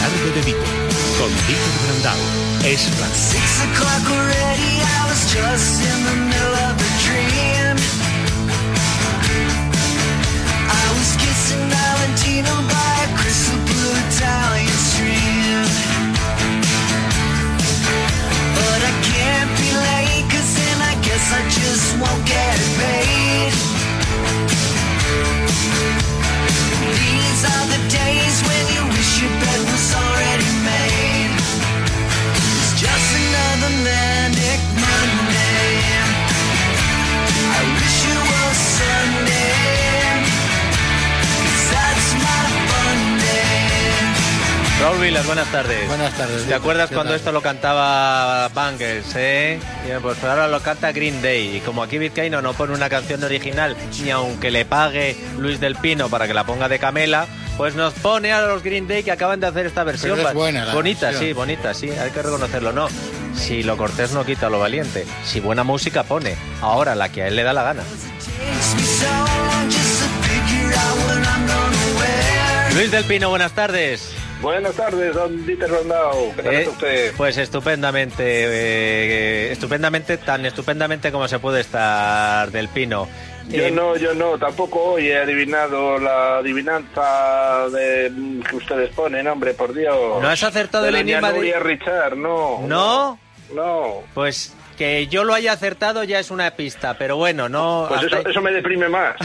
tarde de Víctor, con Víctor Brandao. Es Radio. 6 o'clock already, I was just in the middle of a dream. I was kissing Valentino by a crystal blue Italian stream. But I can't be late, 'cause then I guess I just won't get paid. These are the days when you wish your bed was already made. It's just another manic Monday. I wish it was Sunday, 'cause that's my fun day. Raúl Vilas, buenas tardes. Buenas tardes. ¿Te acuerdas cuando esto lo cantaba Bangles, Bien, pues ahora lo canta Green Day. Y como aquí Vizcaíno no pone una canción original, ni aunque le pague Luis del Pino para que la ponga de Camela, pues nos pone a los Green Day que acaban de hacer esta versión. Pero es buena la bonita, versión. sí, bonita, sí, hay que reconocerlo. No, si lo cortés no quita lo valiente. Si buena música pone, ahora la que a él le da la gana. Takes me so long just to figure out what I'm gonna wear. Luis del Pino, buenas tardes. Buenas tardes, don Dieter Brandao. ¿Qué tal está usted? Pues estupendamente, tan estupendamente como se puede estar, del Pino. Yo no, tampoco hoy he adivinado la adivinanza que ustedes ponen, hombre, por Dios. ¿No has acertado el enigma de Nuria Richard, no. ¿No? No. Pues que yo lo haya acertado ya es una pista, pero bueno, no... Pues hasta... eso me deprime más.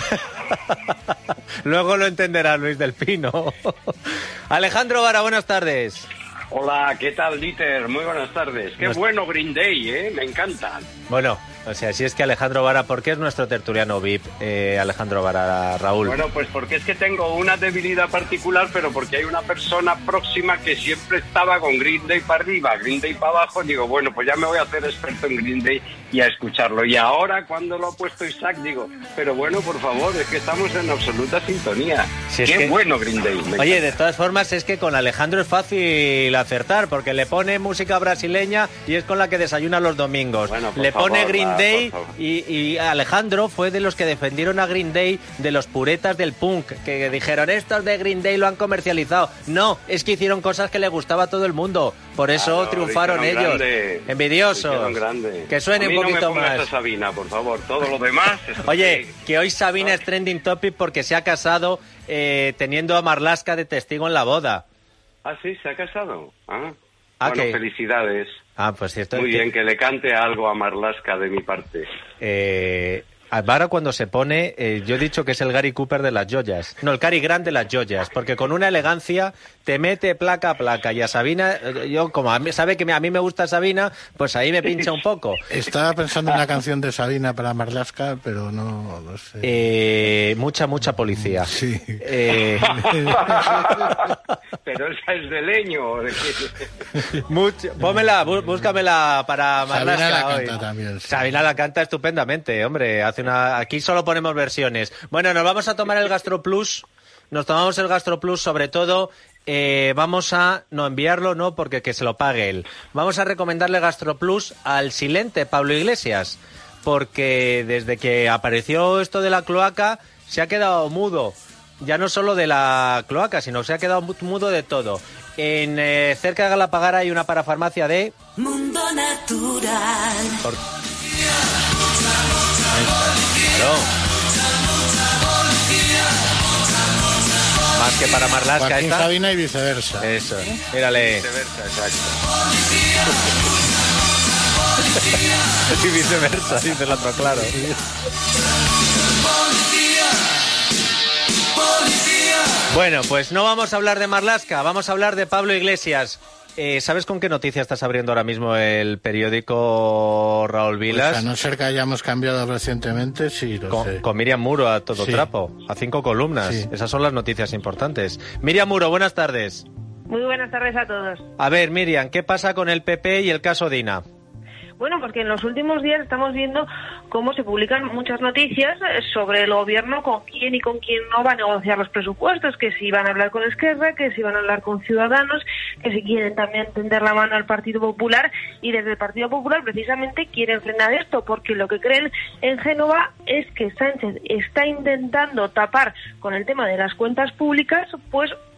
Luego lo entenderá Luis del Pino. Alejandro Vara, buenas tardes. Hola, ¿qué tal, Dieter? Muy buenas tardes. Qué bueno Green Day, me encanta. Bueno, o sea, si es que Alejandro Vara, ¿por qué es nuestro tertuliano VIP, Alejandro Vara, Raúl? Bueno, pues porque es que tengo una debilidad particular, pero porque hay una persona próxima que siempre estaba con Green Day para arriba, Green Day para abajo. Digo, bueno, pues ya me voy a hacer experto en Green Day y a escucharlo. Y ahora, cuando lo ha puesto Isaac, digo, pero bueno, por favor, es que estamos en absoluta sintonía. Si es qué que... bueno Green Day. Oye, de todas formas, es que con Alejandro es fácil acertar, porque le pone música brasileña y es con la que desayuna los domingos. Bueno, le pone favor, Green Day por favor. y Alejandro fue de los que defendieron a Green Day, de los puretas del punk, que dijeron, estos de Green Day lo han comercializado. No, es que hicieron cosas que le gustaba a todo el mundo, por eso Claro, triunfaron ellos. Grande. Envidiosos. Grande. Que suene un poquito no me pongas más. a Sabina, por favor, todo lo demás... Oye, que hoy Sabina es trending topic porque se ha casado teniendo a Marlaska de testigo en la boda. Ah, sí, se ha casado. Bueno, ¿qué? felicidades. Pues cierto. Muy bien, que le cante algo a Marlaska de mi parte. Vara cuando se pone, yo he dicho que es el Gary Cooper de las joyas. No, el Cary Grant de las joyas, porque con una elegancia te mete placa a placa. Y a Sabina, yo como sabe que a mí me gusta Sabina, pues ahí me pincha un poco. Estaba pensando en una canción de Sabina para Marlaska, pero no sé. Mucha policía. Sí. Pero esa es de leño. Pómela, búscamela para Marlaska. Sabina la hoy. canta también. Sí. Sabina la canta estupendamente, hombre. Aquí solo ponemos versiones. Bueno, nos vamos a tomar el Gastro Plus. Nos tomamos el Gastro Plus, sobre todo. Vamos a no enviarlo, no, porque que se lo pague él. Vamos a recomendarle Gastro Plus al silente Pablo Iglesias, porque desde que apareció esto de la cloaca se ha quedado mudo. Ya no solo de la cloaca, sino que se ha quedado mudo de todo. Cerca de Galapagar hay una parafarmacia de... Mundo Natural. Claro. Más que para Marlaska Joaquín esta. Sabina y viceversa. Eso, mírale. Viceversa, exacto. Y viceversa, dice el otro, claro. Bueno, pues no vamos a hablar de Marlaska, vamos a hablar de Pablo Iglesias. ¿Sabes con qué noticia estás abriendo ahora mismo el periódico, Raúl Vilas? Pues a no ser que hayamos cambiado recientemente, sí, lo sé. Con Miriam Muro a todo Sí. trapo, a 5 columnas. Sí. Esas son las noticias importantes. Miriam Muro, buenas tardes. Muy buenas tardes a todos. A ver, Miriam, ¿qué pasa con el PP y el caso Dina? Bueno, porque en los últimos días estamos viendo cómo se publican muchas noticias sobre el gobierno, con quién y con quién no va a negociar los presupuestos, que si van a hablar con Esquerra, que si van a hablar con Ciudadanos, que si quieren también tender la mano al Partido Popular, y desde el Partido Popular precisamente quieren frenar esto, porque lo que creen en Génova es que Sánchez está intentando tapar con el tema de las cuentas públicas pues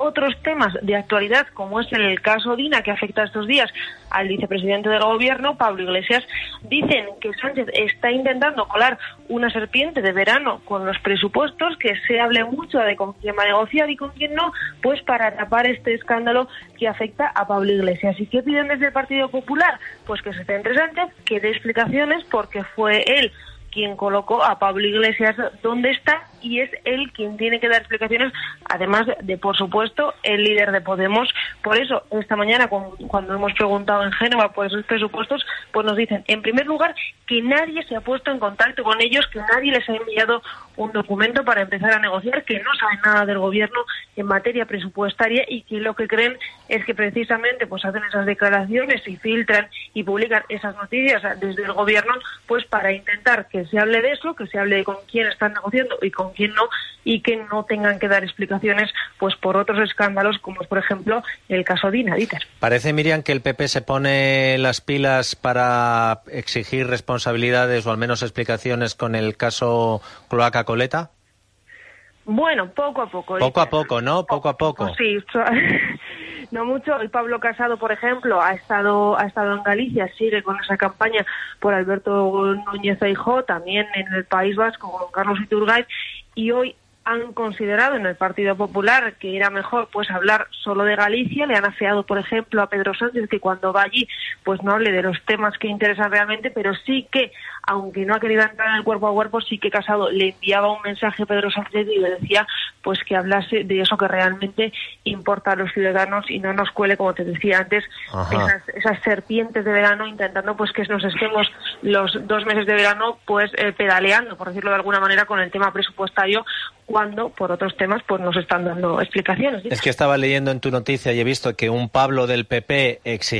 otros temas de actualidad, como es el caso Dina, que afecta estos días al vicepresidente del gobierno, Pablo Iglesias, dicen que Sánchez está intentando colar una serpiente de verano con los presupuestos, que se hable mucho de con quién va a negociar y con quién no, pues para tapar este escándalo que afecta a Pablo Iglesias. ¿Y qué piden desde el Partido Popular? Pues que se centre Sánchez, que dé explicaciones, porque fue él quien colocó a Pablo Iglesias donde está y es él quien tiene que dar explicaciones, además de, por supuesto, el líder de Podemos. Por eso, esta mañana, cuando hemos preguntado en Génova por esos presupuestos, pues nos dicen, en primer lugar, que nadie se ha puesto en contacto con ellos, que nadie les ha enviado un documento para empezar a negociar, que no saben nada del gobierno en materia presupuestaria y que lo que creen es que precisamente pues hacen esas declaraciones y filtran y publican esas noticias desde el gobierno, pues para intentar que se hable de eso, que se hable de con quién están negociando y con quién no, y que no tengan que dar explicaciones pues por otros escándalos, como es, por ejemplo, el caso Dina, Dieter. Parece, Miriam, que el PP se pone las pilas para exigir responsabilidades o al menos explicaciones con el caso Cloaca Coleta. Bueno, poco a poco. Poco a poco, ¿no? Poco a poco. Sí, no mucho. El Pablo Casado, por ejemplo, ha estado en Galicia, sigue con esa campaña por Alberto Núñez Feijóo, también en el País Vasco con Carlos Iturgaiz, y hoy han considerado en el Partido Popular que era mejor pues hablar solo de Galicia. Le han afeado, por ejemplo, a Pedro Sánchez que cuando va allí pues no hable de los temas que interesan realmente, pero sí que, aunque no ha querido entrar en el cuerpo a cuerpo, sí que Casado le enviaba un mensaje a Pedro Sánchez y le decía pues que hablase de eso que realmente importa a los ciudadanos y no nos cuele, como te decía antes, esas serpientes de verano, intentando pues que nos estemos los 2 meses de verano pues pedaleando, por decirlo de alguna manera, con el tema presupuestario, cuando por otros temas pues nos están dando explicaciones. Es que estaba leyendo en tu noticia y he visto que un Pablo del PP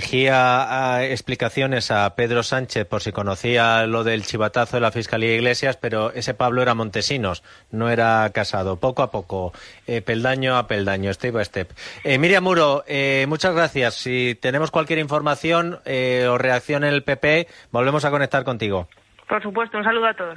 exigía explicaciones a Pedro Sánchez por si conocía lo del chivatazo de la Fiscalía Iglesias, pero ese Pablo era Montesinos, no era Casado. Poco a poco, peldaño a peldaño, step by step. Miriam Muro, muchas gracias. Si tenemos cualquier información o reacción en el PP, volvemos a conectar contigo. Por supuesto, un saludo a todos.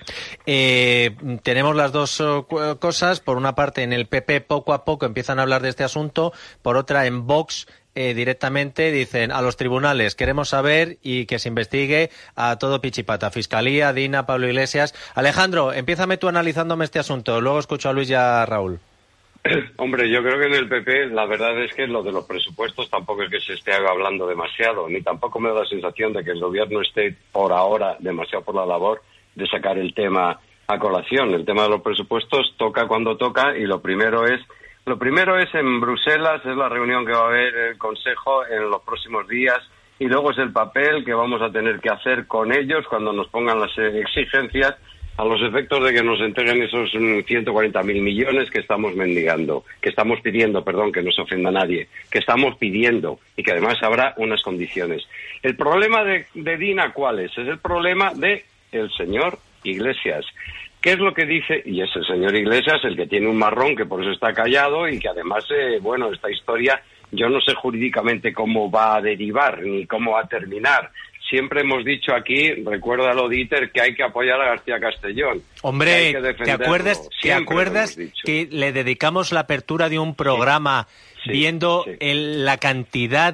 Tenemos las dos cosas. Por una parte, en el PP poco a poco empiezan a hablar de este asunto. Por otra, en Vox directamente dicen a los tribunales queremos saber y que se investigue a todo pichipata. Fiscalía, Dina, Pablo Iglesias. Alejandro, empiézame tú analizándome este asunto. Luego escucho a Luis y a Raúl. Hombre, yo creo que en el PP la verdad es que lo de los presupuestos tampoco es que se esté hablando demasiado, ni tampoco me da la sensación de que el gobierno esté por ahora demasiado por la labor de sacar el tema a colación. El tema de los presupuestos toca cuando toca y lo primero es en Bruselas, es la reunión que va a haber el Consejo en los próximos días, y luego es el papel que vamos a tener que hacer con ellos cuando nos pongan las exigencias a los efectos de que nos entreguen esos 140.000 millones que estamos mendigando, que estamos pidiendo, perdón, que no se ofenda a nadie, que estamos pidiendo y que además habrá unas condiciones. El problema de Dina, ¿cuál es? Es el problema de el señor Iglesias. ¿Qué es lo que dice? Y es el señor Iglesias el que tiene un marrón, que por eso está callado y que además, esta historia yo no sé jurídicamente cómo va a derivar ni cómo va a terminar. Siempre hemos dicho aquí, recuérdalo, Dieter, que hay que apoyar a García Castellón. Hombre, ¿te acuerdas que le dedicamos la apertura de un programa viendo la cantidad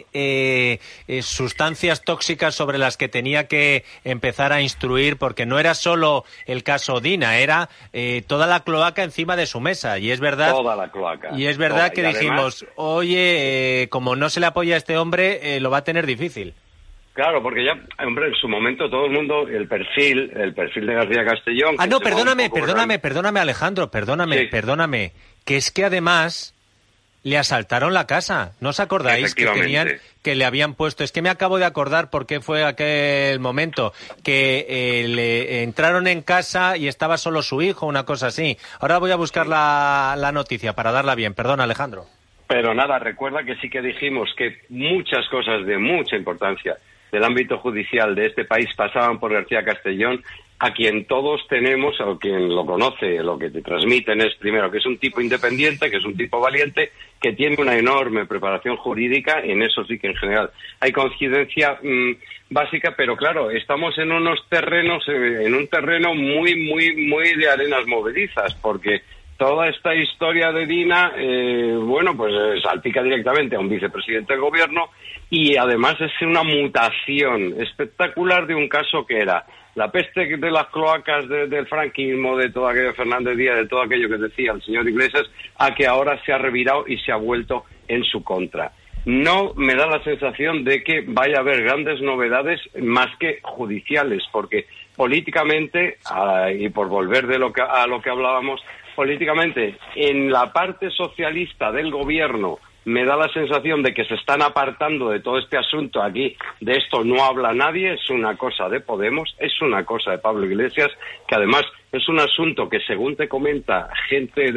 de sustancias tóxicas sobre las que tenía que empezar a instruir? Porque no era solo el caso Dina, era toda la cloaca encima de su mesa. Y es verdad, toda la cloaca. Y es verdad que dijimos, oye, como no se le apoya a este hombre, lo va a tener difícil. Claro, porque ya, hombre, en su momento todo el mundo, el perfil de García Castellón... Ah, no, perdóname, Alejandro, perdóname, que es que además le asaltaron la casa. ¿No os acordáis que le habían puesto? Es que me acabo de acordar por qué fue aquel momento, que le entraron en casa y estaba solo su hijo, una cosa así. Ahora voy a buscar la noticia para darla bien. Perdón, Alejandro. Pero nada, recuerda que sí que dijimos que muchas cosas de mucha importancia del ámbito judicial de este país pasaban por García Castellón, a quien todos tenemos, o quien lo conoce, lo que te transmiten es, primero, que es un tipo independiente, que es un tipo valiente, que tiene una enorme preparación jurídica, en eso sí que en general hay coincidencia básica, pero claro, estamos en unos terrenos, en un terreno muy, muy, muy de arenas movedizas, porque toda esta historia de Dina, bueno, pues salpica directamente a un vicepresidente del gobierno y además es una mutación espectacular de un caso que era la peste de las cloacas del franquismo, de todo aquello de Fernández Díaz, de todo aquello que decía el señor Iglesias, a que ahora se ha revirado y se ha vuelto en su contra. No me da la sensación de que vaya a haber grandes novedades más que judiciales, porque políticamente, y por volver a lo que hablábamos, políticamente, en la parte socialista del gobierno, me da la sensación de que se están apartando de todo este asunto aquí. De esto no habla nadie, es una cosa de Podemos, es una cosa de Pablo Iglesias, que además es un asunto que, según te comenta gente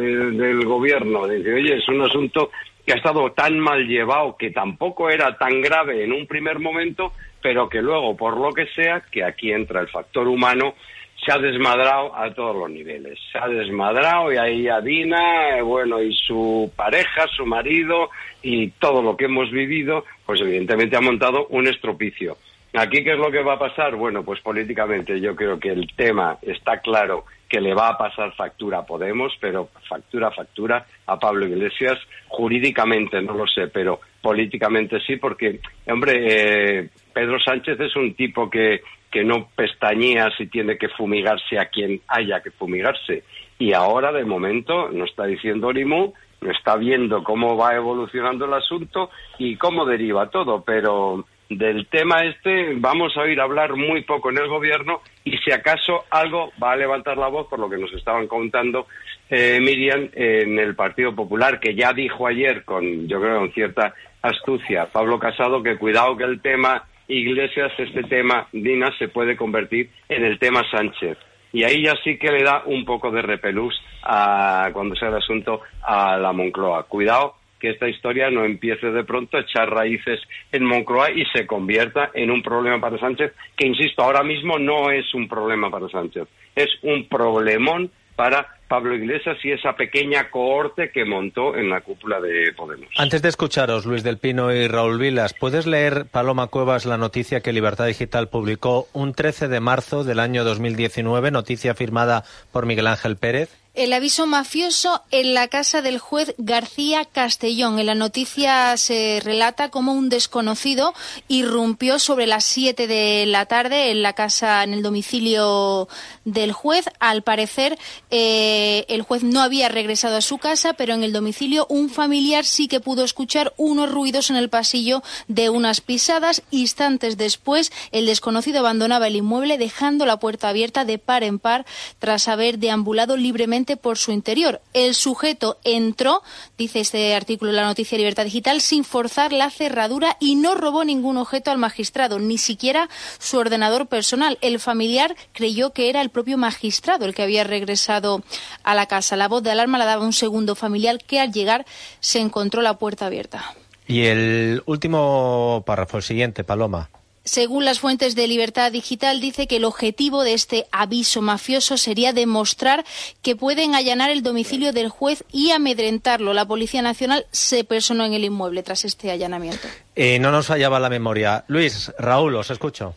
del gobierno, dice, oye, es un asunto que ha estado tan mal llevado, que tampoco era tan grave en un primer momento, pero que luego, por lo que sea, que aquí entra el factor humano, se ha desmadrado a todos los niveles. Se ha desmadrado y ahí a Dina, bueno, y su pareja, su marido y todo lo que hemos vivido, pues evidentemente ha montado un estropicio. Aquí, ¿qué es lo que va a pasar? Bueno, pues políticamente yo creo que el tema está claro que le va a pasar factura a Podemos, pero factura a Pablo Iglesias. Jurídicamente no lo sé, pero políticamente sí, porque, hombre, Pedro Sánchez es un tipo que no pestañea si tiene que fumigarse a quien haya que fumigarse. Y ahora, de momento, nos está diciendo Orimú, está viendo cómo va evolucionando el asunto y cómo deriva todo, pero del tema vamos a oír hablar muy poco en el gobierno y si acaso algo va a levantar la voz, por lo que nos estaban contando Miriam, en el Partido Popular, que ya dijo ayer, yo creo con cierta astucia, Pablo Casado, que cuidado que el tema Iglesias, este tema Dina, se puede convertir en el tema Sánchez. Y ahí ya sí que le da un poco de repelús cuando sea el asunto a la Moncloa. Cuidado que esta historia no empiece de pronto a echar raíces en Moncloa y se convierta en un problema para Sánchez, que, insisto, ahora mismo no es un problema para Sánchez, es un problemón para Pablo Iglesias y esa pequeña cohorte que montó en la cúpula de Podemos. Antes de escucharos, Luis del Pino y Raúl Vilas, ¿puedes leer, Paloma Cuevas, la noticia que Libertad Digital publicó un 13 de marzo del año 2019, noticia firmada por Miguel Ángel Pérez? El aviso mafioso en la casa del juez García Castellón. En la noticia se relata cómo un desconocido irrumpió sobre las 7 de la tarde en la casa, en el domicilio del juez. Al parecer, el juez no había regresado a su casa, pero en el domicilio un familiar sí que pudo escuchar unos ruidos en el pasillo de unas pisadas. Instantes después, el desconocido abandonaba el inmueble, dejando la puerta abierta de par en par tras haber deambulado libremente por su interior. El sujeto entró, dice este artículo de la noticia Libertad Digital, sin forzar la cerradura y no robó ningún objeto al magistrado, ni siquiera su ordenador personal. El familiar creyó que era el propio magistrado el que había regresado a la casa. La voz de alarma la daba un segundo familiar que al llegar se encontró la puerta abierta. Y el último párrafo, el siguiente, Paloma. Según las fuentes de Libertad Digital, dice que el objetivo de este aviso mafioso sería demostrar que pueden allanar el domicilio del juez y amedrentarlo. La Policía Nacional se personó en el inmueble tras este allanamiento. No nos fallaba la memoria. Luis, Raúl, os escucho.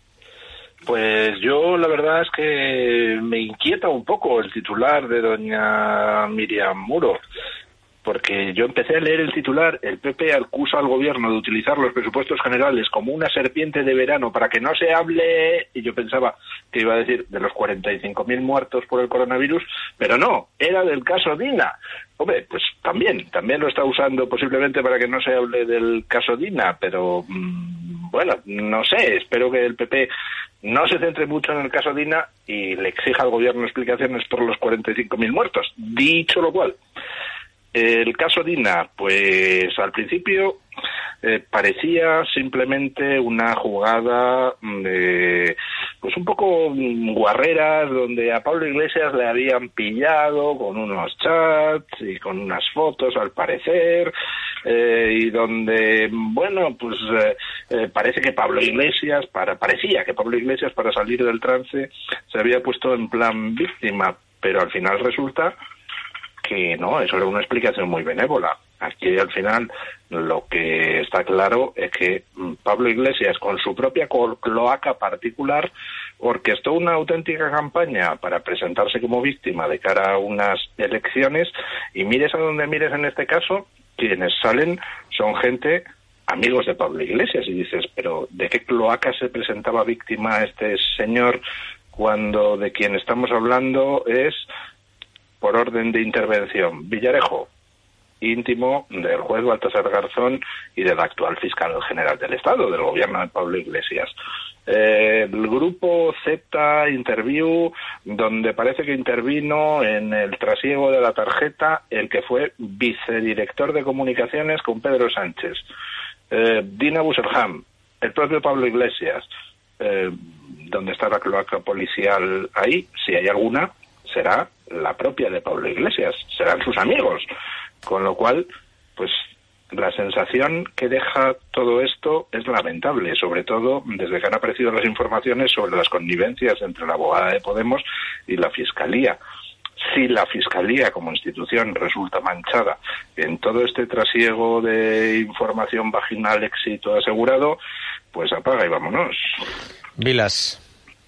Pues yo la verdad es que me inquieta un poco el titular de doña Miriam Muro. Porque yo empecé a leer el titular, el PP acusa al gobierno de utilizar los presupuestos generales como una serpiente de verano para que no se hable, y yo pensaba que iba a decir de los 45.000 muertos por el coronavirus, pero no, era del caso Dina. Hombre, pues también lo está usando posiblemente para que no se hable del caso Dina, pero bueno, no sé, espero que el PP no se centre mucho en el caso Dina y le exija al gobierno explicaciones por los 45.000 muertos. Dicho lo cual, el caso Dina, pues al principio parecía simplemente una jugada pues un poco guarreras, donde a Pablo Iglesias le habían pillado con unos chats y con unas fotos al parecer, y donde, bueno, pues parecía que Pablo Iglesias para salir del trance se había puesto en plan víctima, pero al final resulta que no, eso era una explicación muy benévola. Aquí al final lo que está claro es que Pablo Iglesias, con su propia cloaca particular, orquestó una auténtica campaña para presentarse como víctima de cara a unas elecciones, y mires a donde mires en este caso, quienes salen son gente, amigos de Pablo Iglesias, y dices, pero ¿de qué cloaca se presentaba víctima este señor cuando de quien estamos hablando es, por orden de intervención, Villarejo, íntimo del juez Baltasar Garzón y del actual fiscal general del Estado, del gobierno de Pablo Iglesias? El grupo Z Interview, donde parece que intervino en el trasiego de la tarjeta el que fue vicedirector de comunicaciones con Pedro Sánchez, Dina Busselham, el propio Pablo Iglesias. ¿Dónde está la cloaca policial ahí? Si hay alguna, será la propia de Pablo Iglesias, serán sus amigos. Con lo cual, pues la sensación que deja todo esto es lamentable, sobre todo desde que han aparecido las informaciones sobre las connivencias entre la abogada de Podemos y la Fiscalía. Si la Fiscalía como institución resulta manchada en todo este trasiego de información vaginal, éxito asegurado, pues apaga y vámonos. Vilas.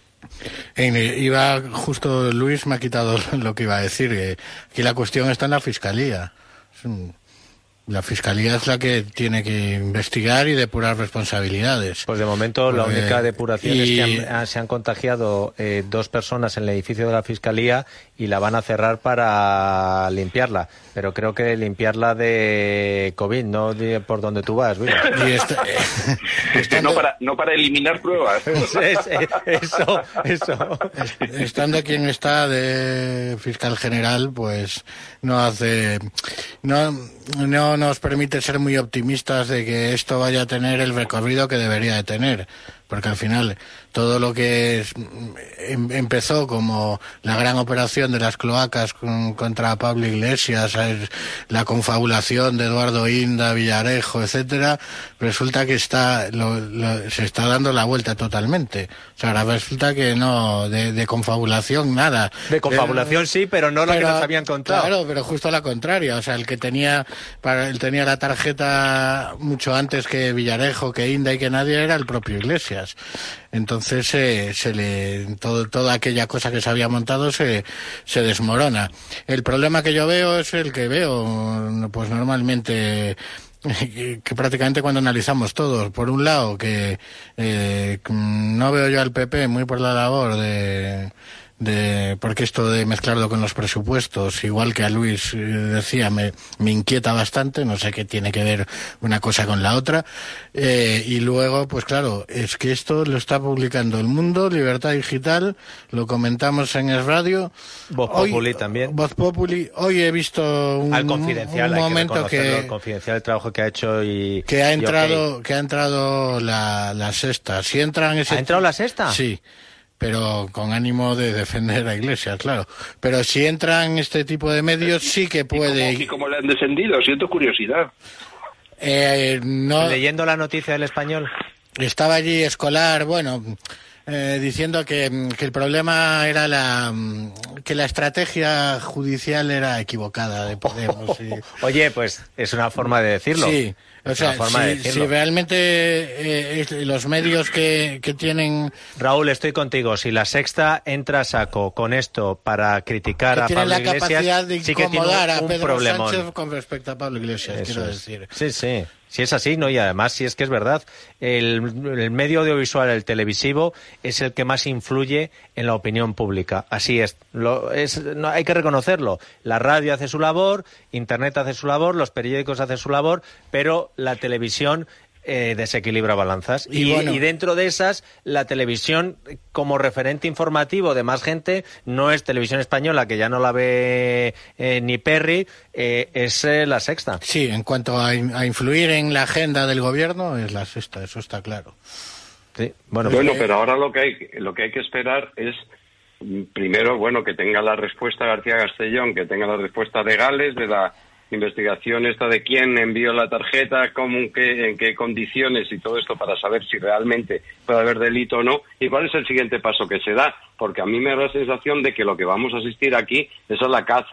Iba justo, Luis me ha quitado lo que iba a decir. Aquí la cuestión está en la Fiscalía. La Fiscalía es la que tiene que investigar y depurar responsabilidades. Pues de momento la única depuración es que se han contagiado 2 personas en el edificio de la Fiscalía y la van a cerrar para limpiarla. Pero creo que limpiarla de COVID, no de por donde tú vas, Luis. No para eliminar pruebas. Eso. Estando quien está de fiscal general, pues no nos permite ser muy optimistas de que esto vaya a tener el recorrido que debería de tener, porque al final todo lo que empezó como la gran operación de las cloacas contra Pablo Iglesias, la confabulación de Eduardo Inda, Villarejo, etcétera, resulta que se está dando la vuelta totalmente. O sea, ahora resulta que no, de confabulación nada. De confabulación sí, pero no lo que nos habían contado. Claro, pero justo la contraria. O sea, él tenía la tarjeta mucho antes que Villarejo, que Inda y que nadie, era el propio Iglesias. Entonces toda aquella cosa que se había montado se desmorona. El problema que yo veo es el que veo pues normalmente, que prácticamente cuando analizamos todos. Por un lado, que no veo yo al PP muy por la labor porque esto de mezclarlo con los presupuestos, igual que a Luis decía, me inquieta bastante, no sé qué tiene que ver una cosa con la otra, y luego, pues claro, es que esto lo está publicando El Mundo, Libertad Digital, lo comentamos en Es Radio, Voz Populi también. Voz Populi, hoy he visto un Confidencial, un momento que Confidencial, el trabajo que ha hecho y que ha entrado la Sexta. Si entran ese... ¿Ha entrado la Sexta? Sí. Pero con ánimo de defender a Iglesias, claro. Pero si entran este tipo de medios, sí que puede... ¿Y cómo le han descendido? Siento curiosidad. No... Leyendo la noticia del Español. Estaba allí Escolar, diciendo que el problema era que la estrategia judicial era equivocada de Podemos. Oye, pues es una forma de decirlo. Sí. O sea, si realmente los medios que tienen... Raúl, estoy contigo. Si la Sexta entra a saco con esto para criticar a Pablo Iglesias, tiene la capacidad de incomodar a Pedro problemón. Sánchez con respecto a Pablo Iglesias, quiero decir. Sí. Si es así, ¿no? Y además, si es que es verdad, el medio audiovisual, el televisivo, es el que más influye en la opinión pública. Así es. No, hay que reconocerlo. La radio hace su labor, Internet hace su labor, los periódicos hacen su labor, pero la televisión desequilibra balanzas. Y dentro de esas, la televisión como referente informativo de más gente no es Televisión Española, que ya no la ve ni Perry, es la Sexta. Sí, en cuanto a influir en la agenda del gobierno, es la Sexta, eso está claro. Sí. Pero ahora lo que hay que esperar es, primero, que tenga la respuesta García Castellón, que tenga la respuesta de Gales, de la investigación esta de quién envió la tarjeta, en qué condiciones y todo esto, para saber si realmente puede haber delito o no, y cuál es el siguiente paso que se da, porque a mí me da la sensación de que lo que vamos a asistir aquí es a la caza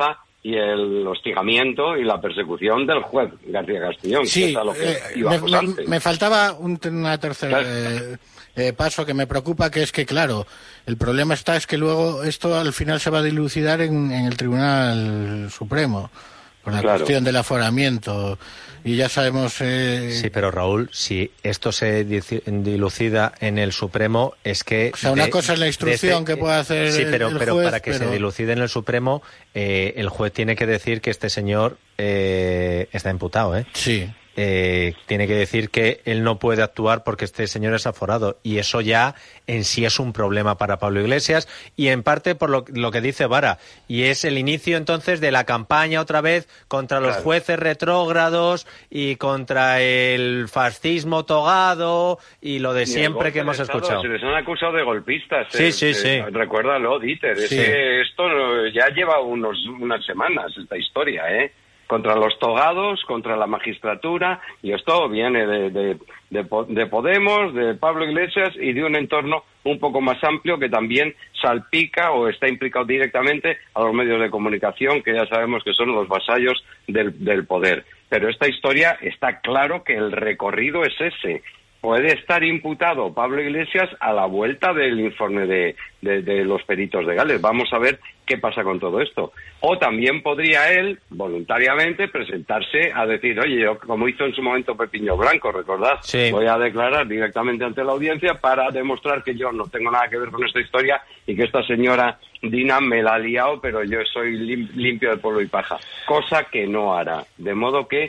y el hostigamiento y la persecución del juez García Castellón, sí, que es a lo que íbamos antes. Me faltaba una tercera paso que me preocupa, que es que, claro, el problema es que luego esto al final se va a dilucidar en el Tribunal Supremo, por la cuestión del aforamiento, y ya sabemos... Sí, pero Raúl, si esto se dilucida en el Supremo, es que... O sea, una cosa es la instrucción que puede hacer pero el juez, para que se dilucide en el Supremo, el juez tiene que decir que este señor está imputado, ¿eh? Sí. Tiene que decir que él no puede actuar porque este señor es aforado, y eso ya en sí es un problema para Pablo Iglesias, y en parte por lo que dice Vara, y es el inicio entonces de la campaña otra vez contra los jueces retrógrados y contra el fascismo togado y lo de siempre que hemos escuchado. Se les han acusado de golpistas. Sí. Recuérdalo, Dieter. Sí. Es que esto ya lleva unas semanas, esta historia, ¿eh? Contra los togados, contra la magistratura, y esto viene de Podemos, de Pablo Iglesias y de un entorno un poco más amplio que también salpica o está implicado directamente a los medios de comunicación, que ya sabemos que son los vasallos del poder. Pero esta historia está claro que el recorrido es ese. Puede estar imputado Pablo Iglesias a la vuelta del informe de los peritos legales. Vamos a ver qué pasa con todo esto. O también podría él, voluntariamente, presentarse a decir, oye, yo, como hizo en su momento Pepiño Blanco, recordad, voy a declarar directamente ante la audiencia para demostrar que yo no tengo nada que ver con esta historia y que esta señora Dina me la ha liado, pero yo soy limpio de polvo y paja. Cosa que no hará. De modo que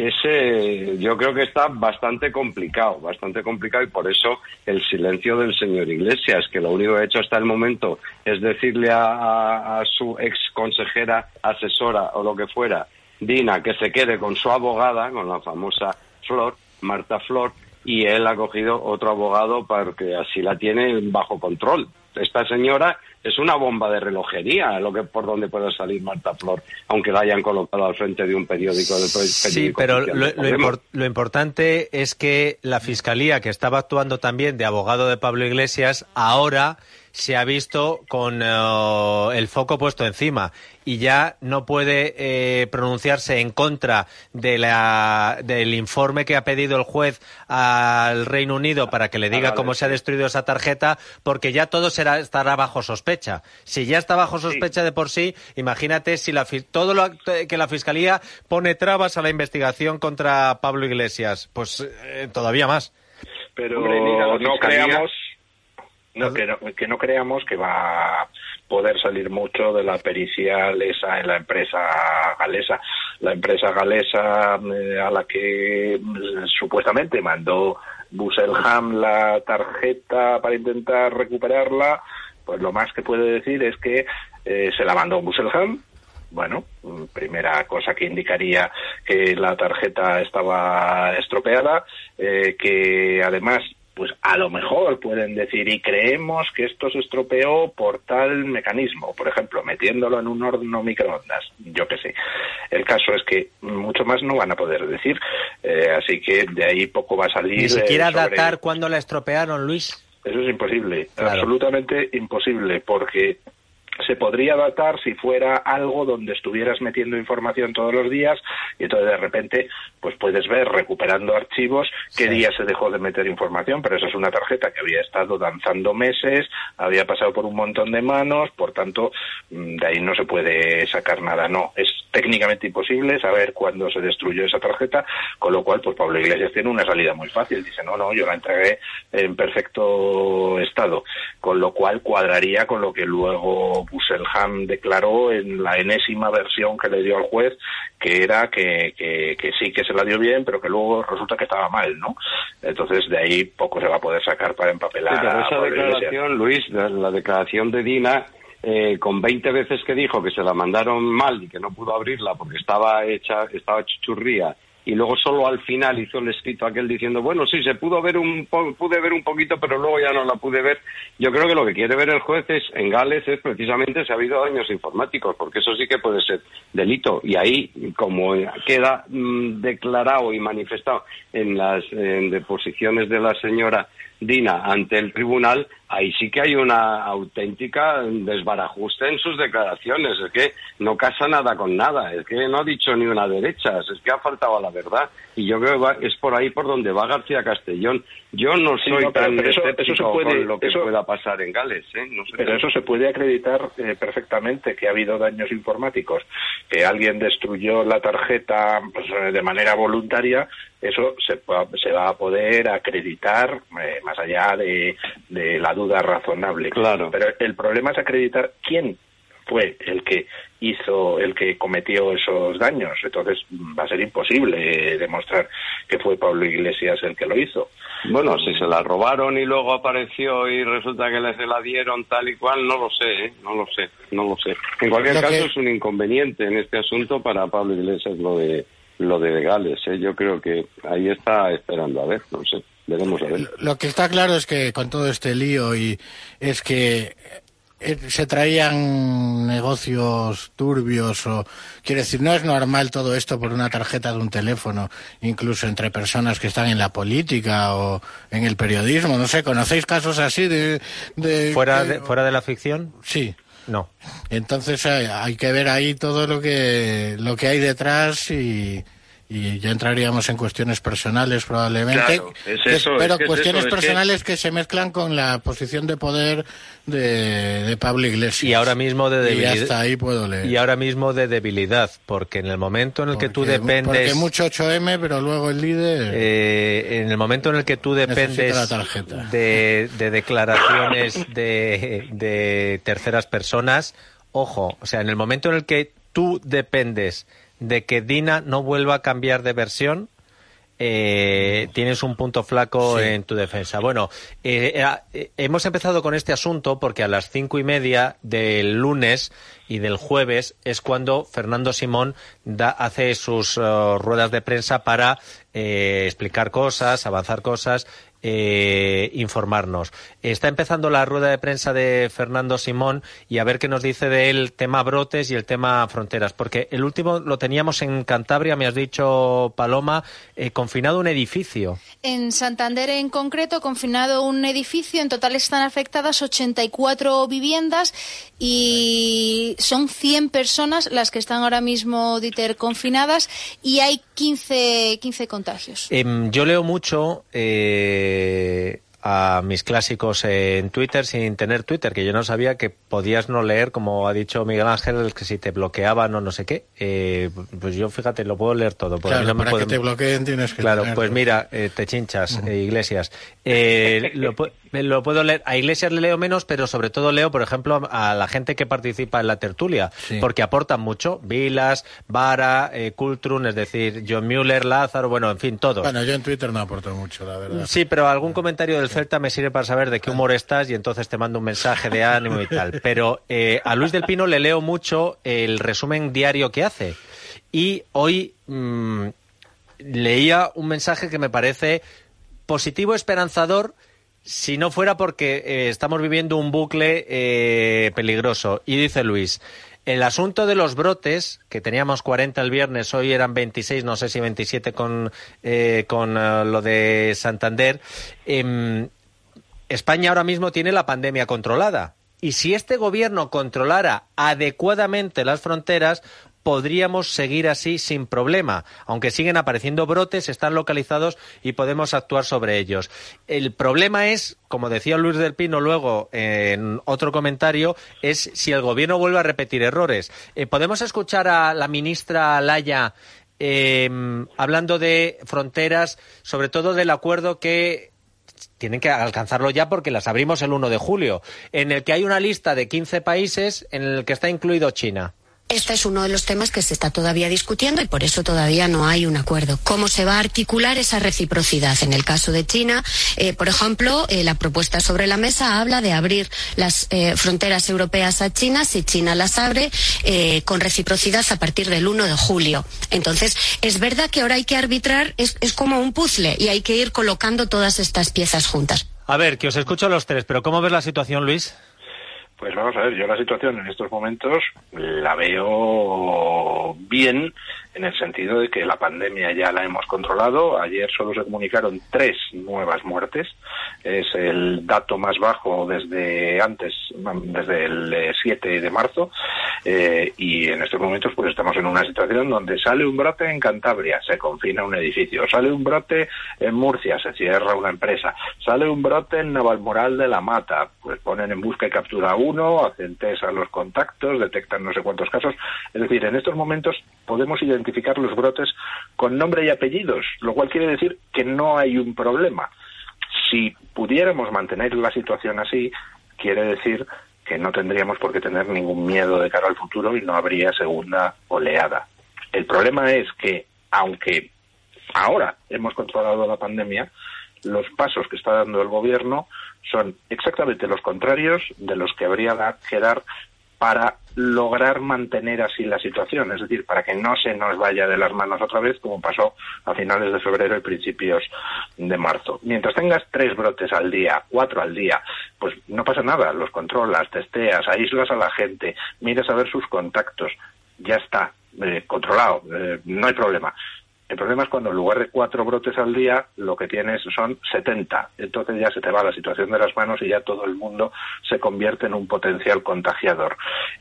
yo creo que está bastante complicado, y por eso el silencio del señor Iglesias, que lo único que ha hecho hasta el momento es decirle a su ex consejera, asesora o lo que fuera, Dina, que se quede con su abogada, con la famosa Flor, Marta Flor, y él ha cogido otro abogado porque así la tiene bajo control. Esta señora es una bomba de relojería, por donde puede salir Marta Flor, aunque la hayan colocado al frente de un periódico. Sí, pero lo importante es que la Fiscalía, que estaba actuando también de abogado de Pablo Iglesias, ahora se ha visto con el foco puesto encima y ya no puede pronunciarse en contra del informe que ha pedido el juez al Reino Unido para que le diga cómo se ha destruido esa tarjeta, porque ya todo estará bajo sospecha. Si ya está bajo sospecha de por sí, imagínate si que la Fiscalía pone trabas a la investigación contra Pablo Iglesias, pues todavía más. Pero hombre, no creamos... que no creamos que va a poder salir mucho de la pericia lesa en la empresa galesa. La empresa galesa a la que supuestamente mandó Busselham la tarjeta para intentar recuperarla, pues lo más que puede decir es que se la mandó Busselham. Bueno, primera cosa que indicaría que la tarjeta estaba estropeada, que además pues a lo mejor pueden decir, y creemos que esto se estropeó por tal mecanismo, por ejemplo, metiéndolo en un horno microondas, yo qué sé. El caso es que mucho más no van a poder decir, así que de ahí poco va a salir. Ni siquiera datar cuándo la estropearon, Luis. Eso es imposible, claro. Absolutamente imposible, porque se podría datar si fuera algo donde estuvieras metiendo información todos los días y entonces de repente pues puedes ver, recuperando archivos, qué día se dejó de meter información, pero eso es una tarjeta que había estado danzando meses, había pasado por un montón de manos, por tanto de ahí no se puede sacar nada. No, es técnicamente imposible saber cuándo se destruyó esa tarjeta, con lo cual pues Pablo Iglesias tiene una salida muy fácil, dice no, yo la entregué en perfecto estado, con lo cual cuadraría con lo que luego Busselham declaró en la enésima versión que le dio al juez, que era que sí que se la dio bien, pero que luego resulta que estaba mal, ¿no? Entonces de ahí poco se va a poder sacar para empapelar. Sí, pero esa declaración, Luis, la declaración de Dina, con 20 veces que dijo que se la mandaron mal y que no pudo abrirla porque estaba chuchurría, y luego solo al final hizo el escrito aquel diciendo, bueno, sí, pude ver un poquito, pero luego ya no la pude ver. Yo creo que lo que quiere ver el juez en Gales es precisamente si ha habido daños informáticos, porque eso sí que puede ser delito. Y ahí, como queda declarado y manifestado en las deposiciones de la señora Dina ante el tribunal, ahí sí que hay una auténtica desbarajuste en sus declaraciones. Es que no casa nada con nada, es que no ha dicho ni una derecha, es que ha faltado a la verdad. Y yo creo que es por ahí por donde va García Castellón. Yo no soy tan escéptico con lo que pueda pasar en Gales. No sé, pero eso se puede acreditar perfectamente, que ha habido daños informáticos, que alguien destruyó la tarjeta pues, de manera voluntaria. Eso se va a poder acreditar más allá de la duda razonable. Claro. Pero el problema es acreditar quién fue el que cometió esos daños. Entonces va a ser imposible demostrar que fue Pablo Iglesias el que lo hizo. Bueno, si se la robaron y luego apareció y resulta que se la dieron tal y cual, no lo sé. En cualquier caso es un inconveniente en este asunto para Pablo Iglesias lo de Gales. Yo creo que ahí está esperando a ver, no sé. Veremos a ver. Lo que está claro es que con todo este lío es que se traían negocios turbios quiero decir, no es normal todo esto por una tarjeta de un teléfono, incluso entre personas que están en la política o en el periodismo, no sé, ¿conocéis casos así de fuera de la ficción? Sí. No. Entonces hay que ver ahí todo lo que hay detrás y ya entraríamos en cuestiones personales probablemente, claro, cuestiones personales que se mezclan con la posición de poder de Pablo Iglesias. Y ahora mismo de debilidad. Y hasta ahí puedo leer. Y ahora mismo de debilidad, porque en el momento en el que tú dependes... Porque mucho 8M, pero luego el líder... en el momento en el que tú dependes de declaraciones de terceras personas, ojo, o sea, en el momento en el que tú dependes de que Dina no vuelva a cambiar de versión, tienes un punto flaco en tu defensa. Bueno, hemos empezado con este asunto porque a las 5:30 del lunes y del jueves es cuando Fernando Simón hace sus ruedas de prensa para explicar cosas, avanzar cosas, informarnos. Está empezando la rueda de prensa de Fernando Simón y a ver qué nos dice del tema brotes y el tema fronteras, porque el último lo teníamos en Cantabria, me has dicho, Paloma, confinado un edificio. En Santander en concreto, confinado un edificio, en total están afectadas 84 viviendas y son 100 personas las que están ahora mismo, Dieter, confinadas y hay 15 contagios. Yo leo mucho a mis clásicos en Twitter sin tener Twitter, que yo no sabía que podías no leer, como ha dicho Miguel Ángel, que si te bloqueaban o no sé qué. Pues yo, fíjate, lo puedo leer todo. Claro, no para que te bloqueen tienes que Claro, pues mira, te chinchas, Iglesias. Lo puedo leer. A Iglesias le leo menos, pero sobre todo leo, por ejemplo, a la gente que participa en la tertulia, porque aportan mucho. Vilas, Vara, Kultrun, es decir, John Müller, Lázaro, bueno, en fin, todos. Bueno, yo en Twitter no aporto mucho, la verdad. Sí, pero algún comentario del Celta me sirve para saber de qué humor estás y entonces te mando un mensaje de ánimo y tal. Pero a Luis del Pino le leo mucho el resumen diario que hace. Y hoy leía un mensaje que me parece positivo, esperanzador, si no fuera porque estamos viviendo un bucle peligroso. Y dice Luis: el asunto de los brotes, que teníamos 40 el viernes, hoy eran 26, no sé si 27 con lo de Santander. España ahora mismo tiene la pandemia controlada. Y si este gobierno controlara adecuadamente las fronteras, podríamos seguir así sin problema. Aunque siguen apareciendo brotes, están localizados y podemos actuar sobre ellos. El problema es, como decía Luis del Pino luego en otro comentario, es si el gobierno vuelve a repetir errores. Podemos escuchar a la ministra Laya hablando de fronteras, sobre todo del acuerdo que tienen que alcanzarlo ya porque las abrimos el 1 de julio, en el que hay una lista de 15 países en el que está incluido China. Este es uno de los temas que se está todavía discutiendo y por eso todavía no hay un acuerdo. ¿Cómo se va a articular esa reciprocidad? En el caso de China, por ejemplo, la propuesta sobre la mesa habla de abrir las fronteras europeas a China si China las abre con reciprocidad a partir del 1 de julio. Entonces, es verdad que ahora hay que arbitrar, es como un puzzle y hay que ir colocando todas estas piezas juntas. A ver, que os escucho a los tres, pero ¿cómo ves la situación, Luis? Pues vamos a ver, yo la situación en estos momentos la veo bien, en el sentido de que la pandemia ya la hemos controlado. Ayer solo se comunicaron 3 nuevas muertes, es el dato más bajo desde el 7 de marzo, y en estos momentos pues estamos en una situación donde sale un brote en Cantabria, se confina un edificio, sale un brote en Murcia, se cierra una empresa, sale un brote en Navalmoral de la Mata, pues ponen en busca y captura a uno, hacen test a los contactos, detectan no sé cuántos casos. Es decir, en estos momentos podemos identificar los brotes con nombre y apellidos, lo cual quiere decir que no hay un problema. Si pudiéramos mantener la situación así, quiere decir que no tendríamos por qué tener ningún miedo de cara al futuro y no habría segunda oleada. El problema es que, aunque ahora hemos controlado la pandemia, los pasos que está dando el gobierno son exactamente los contrarios de los que habría que dar para lograr mantener así la situación, es decir, para que no se nos vaya de las manos otra vez, como pasó a finales de febrero y principios de marzo. Mientras tengas 3 brotes al día, 4 al día, pues no pasa nada, los controlas, testeas, aíslas a la gente, miras a ver sus contactos, ya está, controlado, no hay problema. El problema es cuando en lugar de 4 brotes al día, lo que tienes son 70. Entonces ya se te va la situación de las manos y ya todo el mundo se convierte en un potencial contagiador.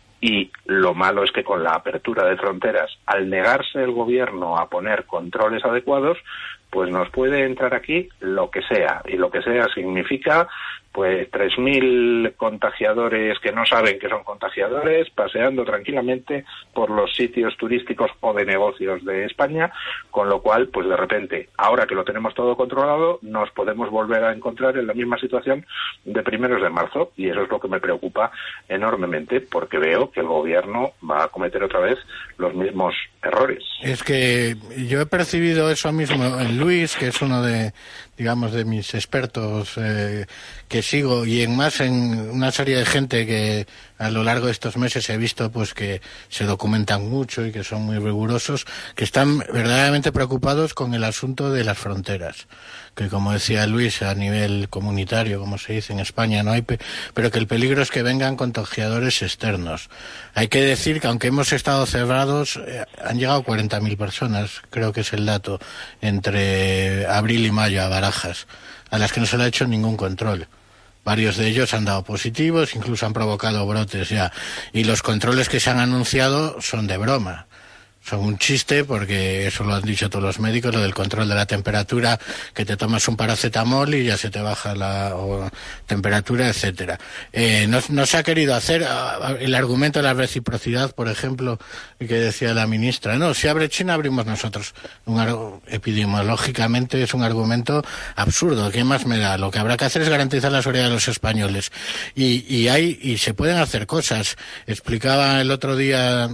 Y lo malo es que con la apertura de fronteras, al negarse el gobierno a poner controles adecuados, pues nos puede entrar aquí lo que sea. Y lo que sea significa pues 3.000 contagiadores que no saben que son contagiadores, paseando tranquilamente por los sitios turísticos o de negocios de España, con lo cual, pues de repente, ahora que lo tenemos todo controlado, nos podemos volver a encontrar en la misma situación de primeros de marzo, y eso es lo que me preocupa enormemente, porque veo que el gobierno va a cometer otra vez los mismos errores. Es que yo he percibido eso mismo en Luis, que es uno de, digamos, de mis expertos que sigo, y en una serie de gente que a lo largo de estos meses he visto pues que se documentan mucho y que son muy rigurosos, que están verdaderamente preocupados con el asunto de las fronteras, que como decía Luis, a nivel comunitario, como se dice en España, no hay pero que el peligro es que vengan contagiadores externos. Hay que decir que aunque hemos estado cerrados, han llegado 40.000 personas, creo que es el dato, entre abril y mayo a Barajas, a las que no se le ha hecho ningún control. Varios de ellos han dado positivos, incluso han provocado brotes ya. Y los controles que se han anunciado son de broma. Son un chiste, porque eso lo han dicho todos los médicos, lo del control de la temperatura, que te tomas un paracetamol y ya se te baja la temperatura, etcétera. No se ha querido hacer el argumento de la reciprocidad, por ejemplo, que decía la ministra. No, si abre China, abrimos nosotros. Epidemiológicamente es un argumento absurdo. ¿Qué más me da? Lo que habrá que hacer es garantizar la seguridad de los españoles. Y se pueden hacer cosas. Explicaba el otro día...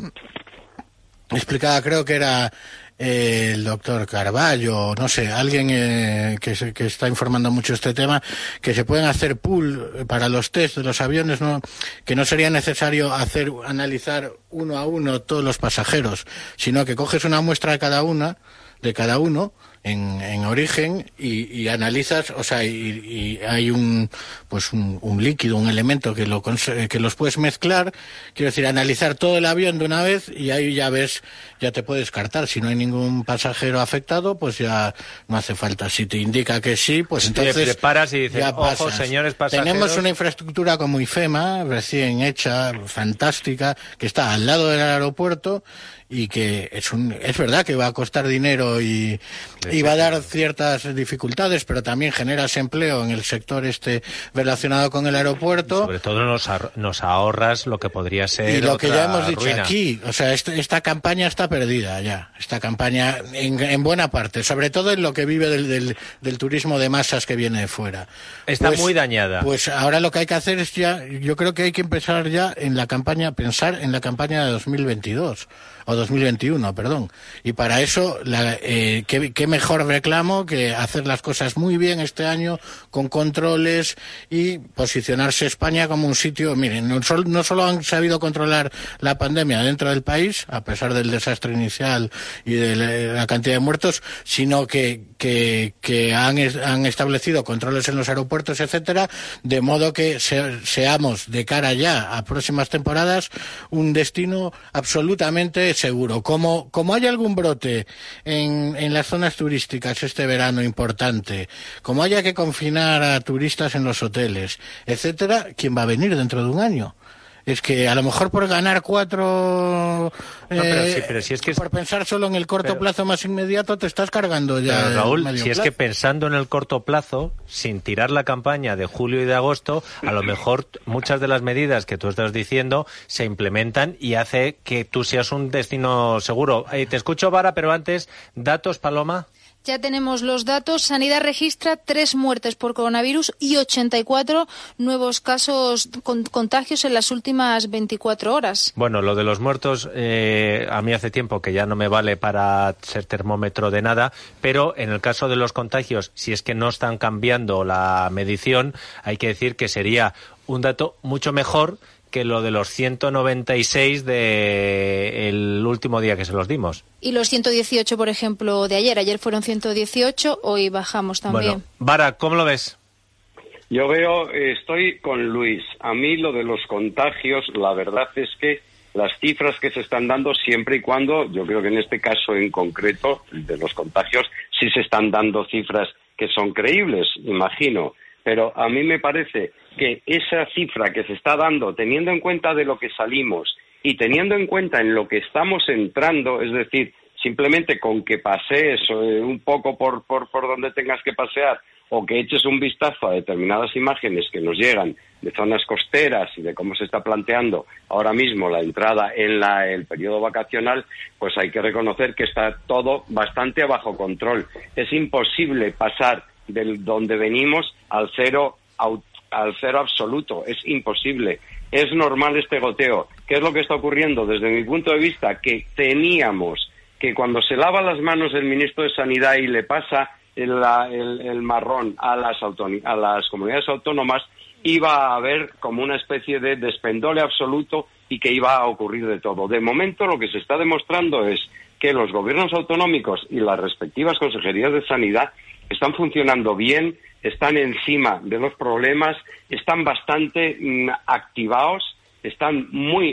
creo que era el doctor Carballo, no sé, alguien que está informando mucho este tema, que se pueden hacer pool para los test de los aviones, ¿no? Que no sería necesario analizar uno a uno todos los pasajeros, sino que coges una muestra de cada uno en origen y analizas, o sea, y hay un líquido, un elemento que los puedes mezclar, quiero decir, analizar todo el avión de una vez, y ahí ya te puedes descartar. Si no hay ningún pasajero afectado, pues ya no hace falta. Si te indica que sí, pues entonces te preparas y dices, ojo, señores pasajeros. Tenemos una infraestructura como IFEMA, recién hecha, fantástica, que está al lado del aeropuerto, y que es verdad que va a costar dinero y va a dar ciertas dificultades, pero también generas empleo en el sector relacionado con el aeropuerto. Y sobre todo nos ahorras lo que podría ser y lo que ya hemos dicho ruina. Aquí, o sea, esta campaña está perdida ya, esta campaña en buena parte, sobre todo en lo que vive del turismo de masas que viene de fuera. Está muy dañada. Pues ahora lo que hay que hacer es yo creo que hay que empezar ya pensar en la campaña de 2022. O 2021, perdón. Y para eso, ¿qué mejor reclamo que hacer las cosas muy bien este año, con controles, y posicionarse España como un sitio. Miren, no solo han sabido controlar la pandemia dentro del país, a pesar del desastre inicial y de la cantidad de muertos, sino que han establecido controles en los aeropuertos, etcétera, de modo que seamos, de cara ya a próximas temporadas, un destino absolutamente seguro. Como haya algún brote en las zonas turísticas este verano importante, como haya que confinar a turistas en los hoteles, etcétera, ¿quién va a venir dentro de un año? Es que a lo mejor por ganar 4, pero si es que por pensar solo en el corto plazo más inmediato, te estás cargando ya. Pero Raúl, medio si plazo. es que pensando en el corto plazo, sin tirar la campaña de julio y de agosto, a lo mejor muchas de las medidas que tú estás diciendo se implementan y hace que tú seas un destino seguro. Te escucho, Vara, pero antes, datos, Paloma. Ya tenemos los datos. Sanidad registra 3 muertes por coronavirus y 84 nuevos casos contagios en las últimas 24 horas. Bueno, lo de los muertos, a mí hace tiempo que ya no me vale para ser termómetro de nada, pero en el caso de los contagios, si es que no están cambiando la medición, hay que decir que sería un dato mucho mejor que lo de los 196 del último día que se los dimos. Y los 118, por ejemplo, de ayer. Ayer fueron 118, hoy bajamos también. Bueno, Vara, ¿cómo lo ves? Yo estoy con Luis. A mí lo de los contagios, la verdad es que las cifras que se están dando, siempre y cuando, yo creo que en este caso en concreto, de los contagios, sí se están dando cifras que son creíbles, imagino. Pero a mí me parece que esa cifra que se está dando, teniendo en cuenta de lo que salimos y teniendo en cuenta en lo que estamos entrando, es decir, simplemente con que pasees un poco por donde tengas que pasear o que eches un vistazo a determinadas imágenes que nos llegan de zonas costeras y de cómo se está planteando ahora mismo la entrada en el periodo vacacional, pues hay que reconocer que está todo bastante bajo control. Es imposible pasar del donde venimos al cero absoluto, es imposible. Es normal este goteo. ¿Qué es lo que está ocurriendo? Desde mi punto de vista, que teníamos que cuando se lava las manos el ministro de Sanidad y le pasa el marrón a las comunidades autónomas, iba a haber como una especie de despendole absoluto y que iba a ocurrir de todo. De momento lo que se está demostrando es que los gobiernos autonómicos y las respectivas consejerías de sanidad están funcionando bien, están encima de los problemas, están bastante activados, están muy,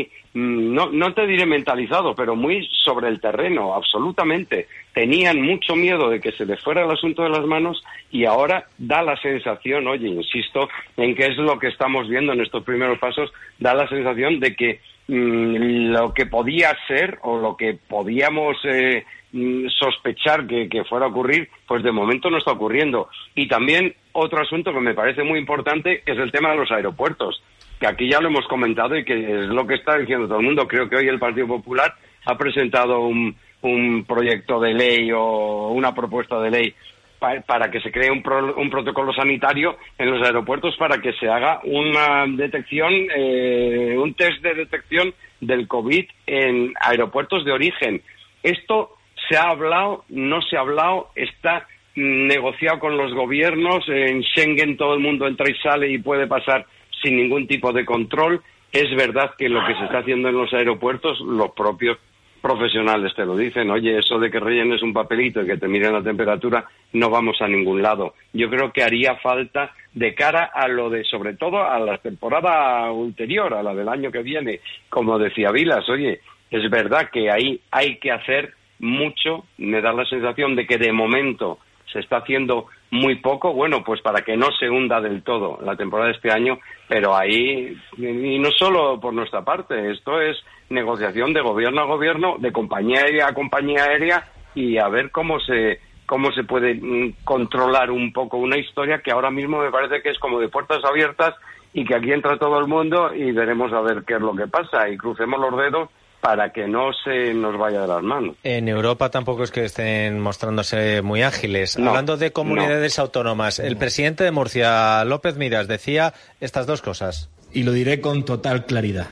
no te diré mentalizados, pero muy sobre el terreno, absolutamente. Tenían mucho miedo de que se les fuera el asunto de las manos y ahora da la sensación, oye, insisto, en que es lo que estamos viendo en estos primeros pasos, da la sensación de que lo que podía ser o lo que podíamos sospechar que fuera a ocurrir, pues de momento no está ocurriendo. Y también otro asunto que me parece muy importante es el tema de los aeropuertos, que aquí ya lo hemos comentado y que es lo que está diciendo todo el mundo. Creo que hoy el Partido Popular ha presentado un proyecto de ley o una propuesta de ley para que se cree un protocolo sanitario en los aeropuertos para que se haga una detección, un test de detección del COVID en aeropuertos de origen. Esto se ha hablado, no se ha hablado, está negociado con los gobiernos. En Schengen todo el mundo entra y sale y puede pasar sin ningún tipo de control. Es verdad que lo que se está haciendo en los aeropuertos, los propios profesionales te lo dicen, oye, eso de que rellenes un papelito y que te miren la temperatura, no vamos a ningún lado. Yo creo que haría falta, de cara a lo de, sobre todo a la temporada ulterior, a la del año que viene, como decía Vilas, oye, es verdad que ahí hay que hacer mucho. Me da la sensación de que de momento se está haciendo muy poco, bueno, pues para que no se hunda del todo la temporada de este año, pero ahí, y no solo por nuestra parte, esto es negociación de gobierno a gobierno, de compañía aérea a compañía aérea, y a ver cómo se puede controlar un poco una historia que ahora mismo me parece que es como de puertas abiertas y que aquí entra todo el mundo y veremos a ver qué es lo que pasa y crucemos los dedos para que no se nos vaya de las manos. En Europa tampoco es que estén mostrándose muy ágiles. No, hablando de comunidades autónomas, el presidente de Murcia, López Miras, decía estas dos cosas. Y lo diré con total claridad.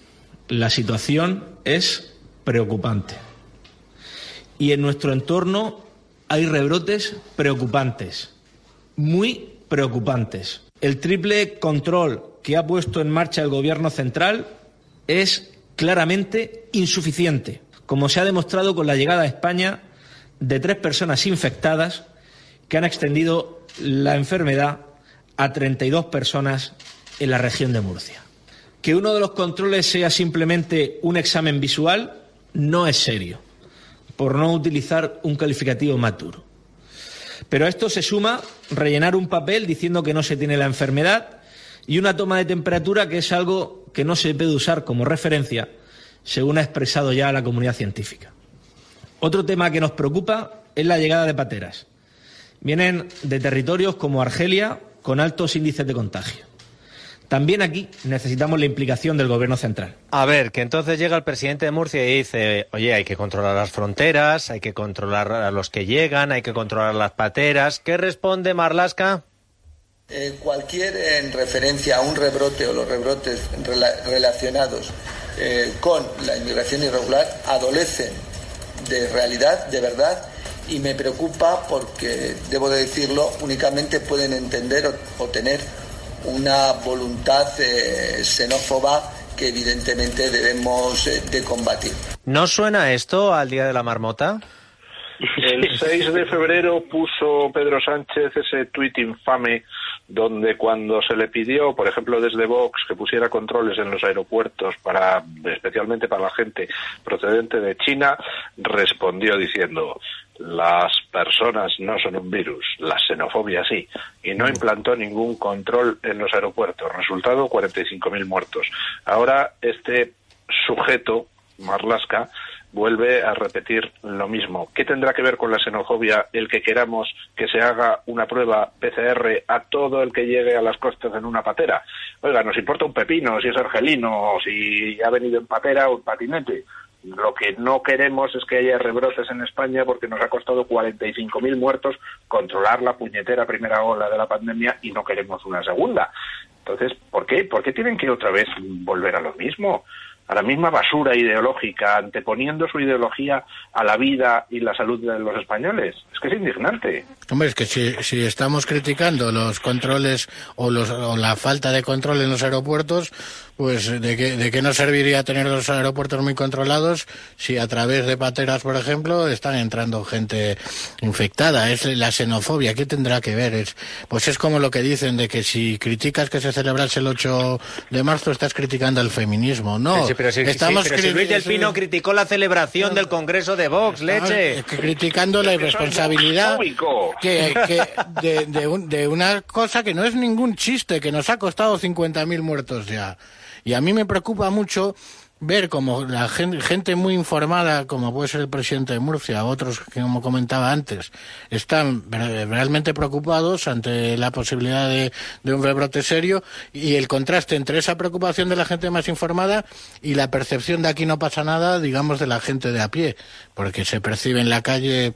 La situación es preocupante. Y en nuestro entorno hay rebrotes preocupantes, muy preocupantes. El triple control que ha puesto en marcha el Gobierno central es claramente insuficiente, como se ha demostrado con la llegada a España de 3 personas infectadas que han extendido la enfermedad a 32 personas en la región de Murcia. Que uno de los controles sea simplemente un examen visual no es serio, por no utilizar un calificativo más duro. Pero a esto se suma rellenar un papel diciendo que no se tiene la enfermedad y una toma de temperatura que es algo que no se puede usar como referencia, según ha expresado ya la comunidad científica. Otro tema que nos preocupa es la llegada de pateras. Vienen de territorios como Argelia con altos índices de contagio. También aquí necesitamos la implicación del Gobierno central. A ver, que entonces llega el presidente de Murcia y dice, oye, hay que controlar las fronteras, hay que controlar a los que llegan, hay que controlar las pateras. ¿Qué responde Marlaska? Cualquier referencia a un rebrote o los rebrotes relacionados con la inmigración irregular adolecen de realidad, de verdad, y me preocupa porque, debo de decirlo, únicamente pueden entender o tener una voluntad xenófoba que evidentemente debemos de combatir. ¿No suena esto al Día de la Marmota? El 6 de febrero puso Pedro Sánchez ese tuit infame donde cuando se le pidió, por ejemplo desde Vox, que pusiera controles en los aeropuertos especialmente para la gente procedente de China, respondió diciendo: las personas no son un virus, la xenofobia sí, y no implantó ningún control en los aeropuertos. Resultado, 45.000 muertos. Ahora este sujeto, Marlaska, vuelve a repetir lo mismo. ¿Qué tendrá que ver con la xenofobia el que queramos que se haga una prueba PCR a todo el que llegue a las costas en una patera? Oiga, nos importa un pepino si es argelino o si ha venido en patera o en patinete. Lo que no queremos es que haya rebrotes en España porque nos ha costado 45.000 muertos controlar la puñetera primera ola de la pandemia y no queremos una segunda. Entonces, ¿por qué? ¿Por qué tienen que otra vez volver a lo mismo? A la misma basura ideológica, anteponiendo su ideología a la vida y la salud de los españoles. Es que es indignante. Hombre, es que si estamos criticando los controles o la falta de control en los aeropuertos, pues ¿de qué nos serviría tener los aeropuertos muy controlados si a través de pateras, por ejemplo, están entrando gente infectada? Es la xenofobia. ¿Qué tendrá que ver? Pues es como lo que dicen de que si criticas que se celebrase el 8 de marzo, estás criticando el feminismo. No. Sí, pero si Luis del Pino criticó la celebración del Congreso de Vox, leche. Criticando la irresponsabilidad de una cosa que no es ningún chiste, que nos ha costado 50.000 muertos ya. Y a mí me preocupa mucho ver como la gente muy informada, como puede ser el presidente de Murcia, otros que, como comentaba antes, están realmente preocupados ante la posibilidad de un rebrote serio, y el contraste entre esa preocupación de la gente más informada y la percepción de aquí no pasa nada, digamos, de la gente de a pie, porque se percibe en la calle...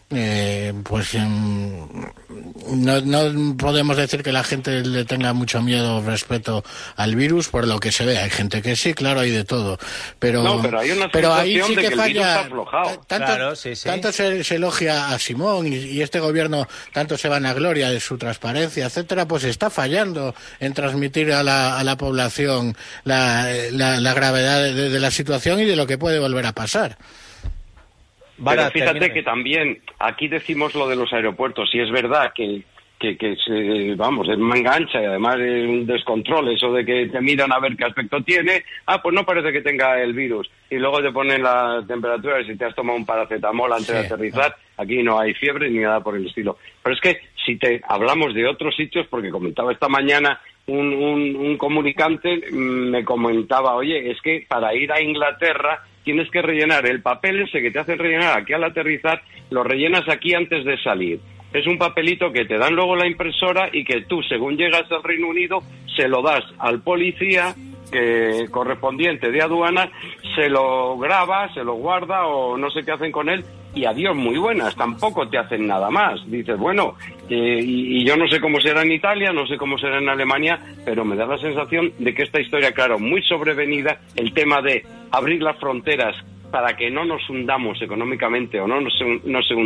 no podemos decir que la gente le tenga mucho miedo o respeto al virus por lo que se ve. Hay gente que sí, claro, hay de todo, pero hay una ahí sí que falla. Tanto se elogia a Simón y este gobierno tanto se vanagloria de su transparencia, etcétera, pues está fallando en transmitir a la población la gravedad de la situación y de lo que puede volver a pasar. Pero fíjate que también aquí decimos lo de los aeropuertos, y es verdad que es manga ancha y además es un descontrol, eso de que te miran a ver qué aspecto tiene, pues no parece que tenga el virus, y luego te ponen la temperatura y si te has tomado un paracetamol antes de aterrizar, aquí no hay fiebre ni nada por el estilo. Pero es que si te hablamos de otros sitios, porque comentaba esta mañana un comunicante, me comentaba, oye, es que para ir a Inglaterra tienes que rellenar el papel ese que te hacen rellenar aquí al aterrizar, lo rellenas aquí antes de salir. Es un papelito que te dan luego la impresora y que tú, según llegas al Reino Unido, se lo das al policía correspondiente de aduana, se lo graba, se lo guarda o no sé qué hacen con él, y adiós, muy buenas, tampoco te hacen nada más. Dices, bueno, y yo no sé cómo será en Italia, no sé cómo será en Alemania, pero me da la sensación de que esta historia, claro, muy sobrevenida, el tema de abrir las fronteras para que no nos hundamos económicamente o no se hunda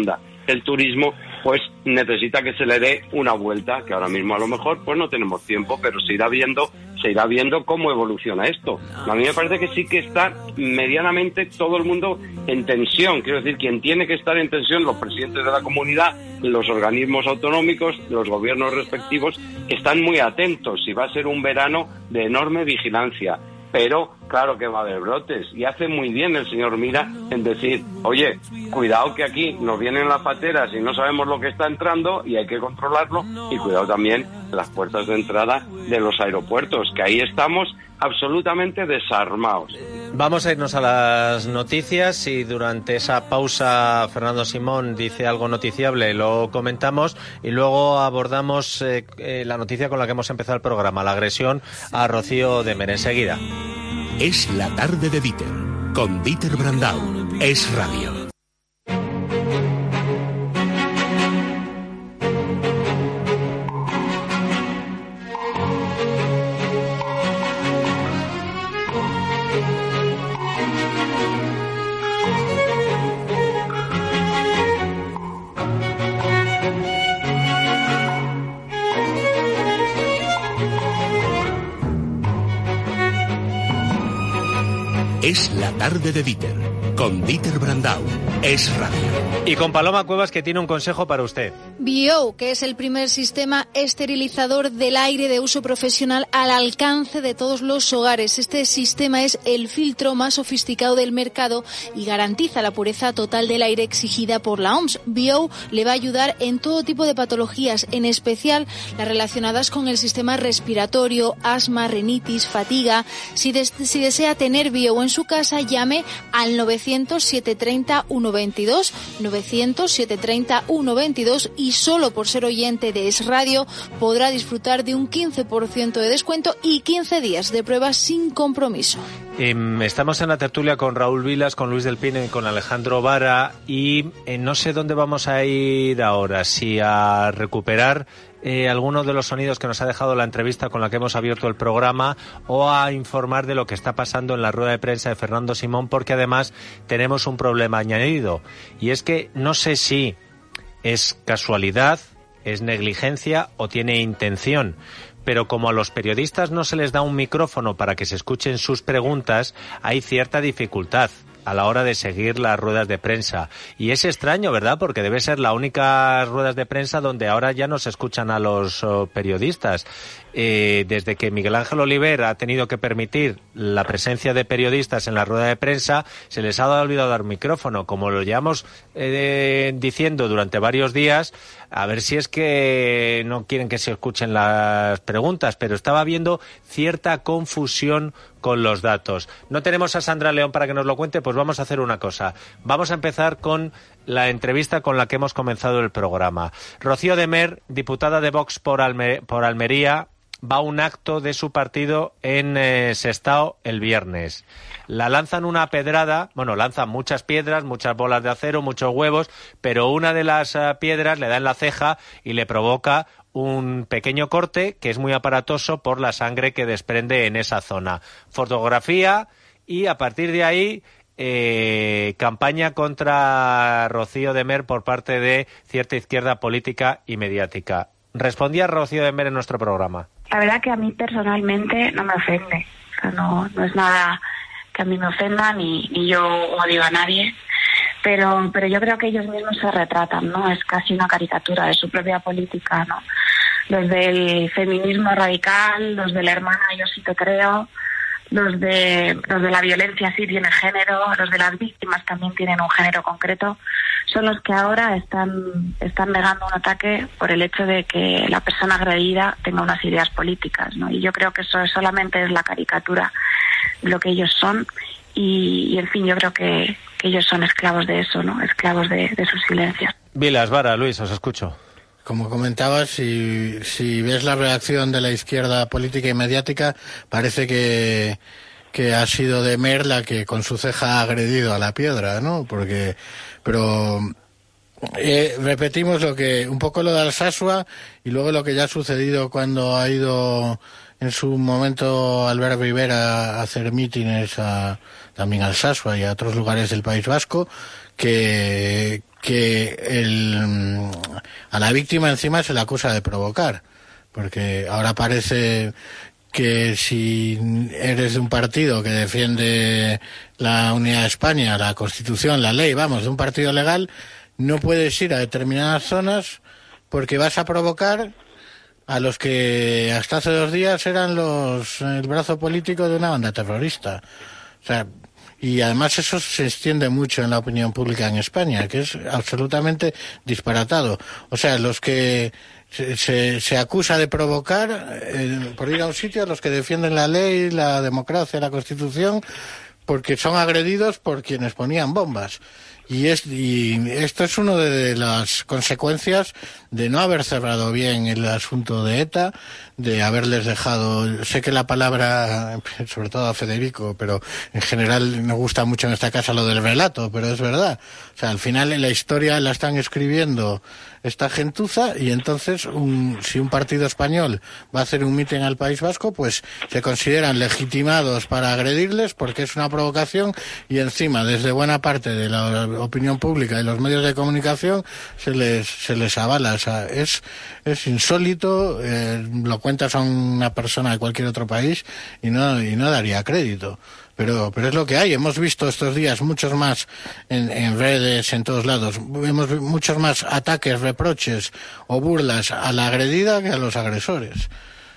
el turismo pues necesita que se le dé una vuelta, que ahora mismo a lo mejor pues no tenemos tiempo, pero se irá viendo cómo evoluciona esto. A mí me parece que sí que está medianamente todo el mundo en tensión. Quiero decir, quien tiene que estar en tensión, los presidentes de la comunidad, los organismos autonómicos, los gobiernos respectivos, están muy atentos y va a ser un verano de enorme vigilancia. Pero claro que va a haber brotes, y hace muy bien el señor Mira en decir, oye, cuidado que aquí nos vienen las pateras y no sabemos lo que está entrando y hay que controlarlo, y cuidado también las puertas de entrada de los aeropuertos, que ahí estamos absolutamente desarmados. Vamos a irnos a las noticias y durante esa pausa Fernando Simón dice algo noticiable, lo comentamos y luego abordamos la noticia con la que hemos empezado el programa, la agresión a Rocío de Mer. Enseguida. Es la tarde de Dieter, con Dieter Brandau. Es Radio. Es la tarde de Dieter, con Dieter Brandau. Es Radio. Y con Paloma Cuevas, que tiene un consejo para usted. BIO, que es el primer sistema esterilizador del aire de uso profesional al alcance de todos los hogares. Este sistema es el filtro más sofisticado del mercado y garantiza la pureza total del aire exigida por la OMS. BIO le va a ayudar en todo tipo de patologías, en especial las relacionadas con el sistema respiratorio, asma, rinitis, fatiga. Si desea tener BIO en su casa, llame al 900-730-122, 900-730-122, y solo por ser oyente de Es Radio podrá disfrutar de un 15% de descuento y 15 días de prueba sin compromiso. Estamos en la tertulia con Raúl Vilas, con Luis del Pino y con Alejandro Vara, y no sé dónde vamos a ir ahora, si a recuperar algunos de los sonidos que nos ha dejado la entrevista con la que hemos abierto el programa, o a informar de lo que está pasando en la rueda de prensa de Fernando Simón, porque además tenemos un problema añadido, y es que no sé si es casualidad, es negligencia o tiene intención, pero como a los periodistas no se les da un micrófono para que se escuchen sus preguntas, hay cierta dificultad a la hora de seguir las ruedas de prensa. Y es extraño, ¿verdad? Porque debe ser la única ruedas de prensa donde ahora ya no se escuchan a los periodistas. Desde que Miguel Ángel Oliver ha tenido que permitir la presencia de periodistas en la rueda de prensa, se les ha olvidado dar micrófono. Como lo llevamos diciendo durante varios días, a ver si es que no quieren que se escuchen las preguntas, pero estaba habiendo cierta confusión con los datos. No tenemos a Sandra León para que nos lo cuente, pues vamos a hacer una cosa. Vamos a empezar con la entrevista con la que hemos comenzado el programa. Rocío de Mer, diputada de Vox por Almería, va a un acto de su partido en Sestao el viernes. La lanzan una pedrada, bueno, lanzan muchas piedras, muchas bolas de acero, muchos huevos, pero una de las piedras le da en la ceja y le provoca un pequeño corte que es muy aparatoso por la sangre que desprende en esa zona. Fotografía, y a partir de ahí campaña contra Rocío de Mer por parte de cierta izquierda política y mediática. Respondía Rocío de Mer en nuestro programa. La verdad que a mí personalmente no me ofende. O sea, no es nada que a mí me ofenda, ni yo odio a nadie. Pero yo creo que ellos mismos se retratan, ¿no? Es casi una caricatura de su propia política, ¿no? Los del feminismo radical, los de la hermana yo sí te creo, los de la violencia sí tienen género, los de las víctimas también tienen un género concreto, son los que ahora están negando un ataque por el hecho de que la persona agredida tenga unas ideas políticas, ¿no? Y yo creo que eso solamente es la caricatura de lo que ellos son, y en fin, yo creo que ellos son esclavos de eso, ¿no? Esclavos de sus silencios. Vilas, Vara, Luis, os escucho. Como comentabas, si ves la reacción de la izquierda política y mediática, parece que ha sido de Mer la que con su ceja ha agredido a la piedra, ¿no? Pero repetimos un poco lo de Alsasua y luego lo que ya ha sucedido cuando ha ido en su momento Albert Rivera a hacer mítines también a Alsasua y a otros lugares del País Vasco, que a la víctima encima se le acusa de provocar, porque ahora parece que si eres de un partido que defiende la unidad de España, la Constitución, la ley, de un partido legal, no puedes ir a determinadas zonas porque vas a provocar a los que hasta hace 2 días eran el brazo político de una banda terrorista. O sea, y además eso se extiende mucho en la opinión pública en España, que es absolutamente disparatado. O sea, los que se acusa de provocar por ir a un sitio a los que defienden la ley, la democracia, la Constitución, porque son agredidos por quienes ponían bombas. Y esto es una de las consecuencias de no haber cerrado bien el asunto de ETA, de haberles dejado, sé que la palabra, sobre todo a Federico, pero en general nos gusta mucho en esta casa lo del relato, pero es verdad. O sea, al final en la historia la están escribiendo esta gentuza y entonces si un partido español va a hacer un mitin al País Vasco, pues se consideran legitimados para agredirles porque es una provocación y encima desde buena parte de la opinión pública y los medios de comunicación se les avala. O sea, es insólito, lo cuentas a una persona de cualquier otro país y no daría crédito. Pero es lo que hay. Hemos visto estos días muchos más en redes, en todos lados. Vemos muchos más ataques, reproches o burlas a la agredida que a los agresores.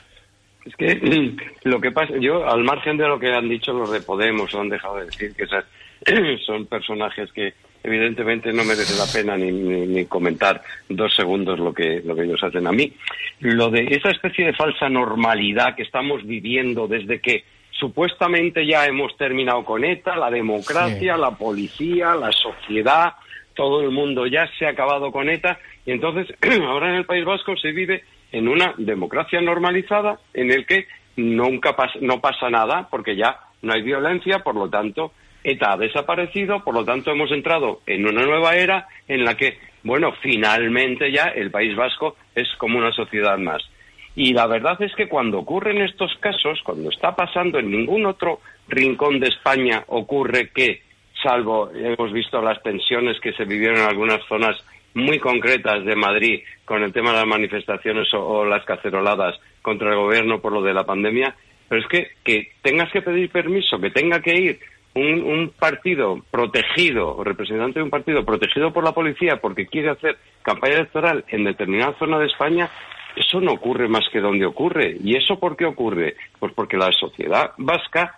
Es que lo que pasa, yo al margen de lo que han dicho los de Podemos o han dejado de decir, que esas son personajes que evidentemente no merece la pena ni comentar 2 segundos lo que ellos hacen. A mí, lo de esa especie de falsa normalidad que estamos viviendo desde que supuestamente ya hemos terminado con ETA, la democracia, sí, la policía, la sociedad, todo el mundo ya se ha acabado con ETA, y entonces ahora en el País Vasco se vive en una democracia normalizada en el que no pasa nada porque ya no hay violencia, por lo tanto ETA ha desaparecido, por lo tanto hemos entrado en una nueva era en la que, finalmente ya el País Vasco es como una sociedad más. Y la verdad es que cuando ocurren estos casos, cuando está pasando en ningún otro rincón de España ocurre que, salvo hemos visto las tensiones que se vivieron en algunas zonas muy concretas de Madrid con el tema de las manifestaciones o las caceroladas contra el gobierno por lo de la pandemia, pero es que tengas que pedir permiso, que tenga que ir un partido protegido, representante de un partido protegido por la policía porque quiere hacer campaña electoral en determinada zona de España, eso no ocurre más que donde ocurre. ¿Y eso por qué ocurre? Pues porque la sociedad vasca,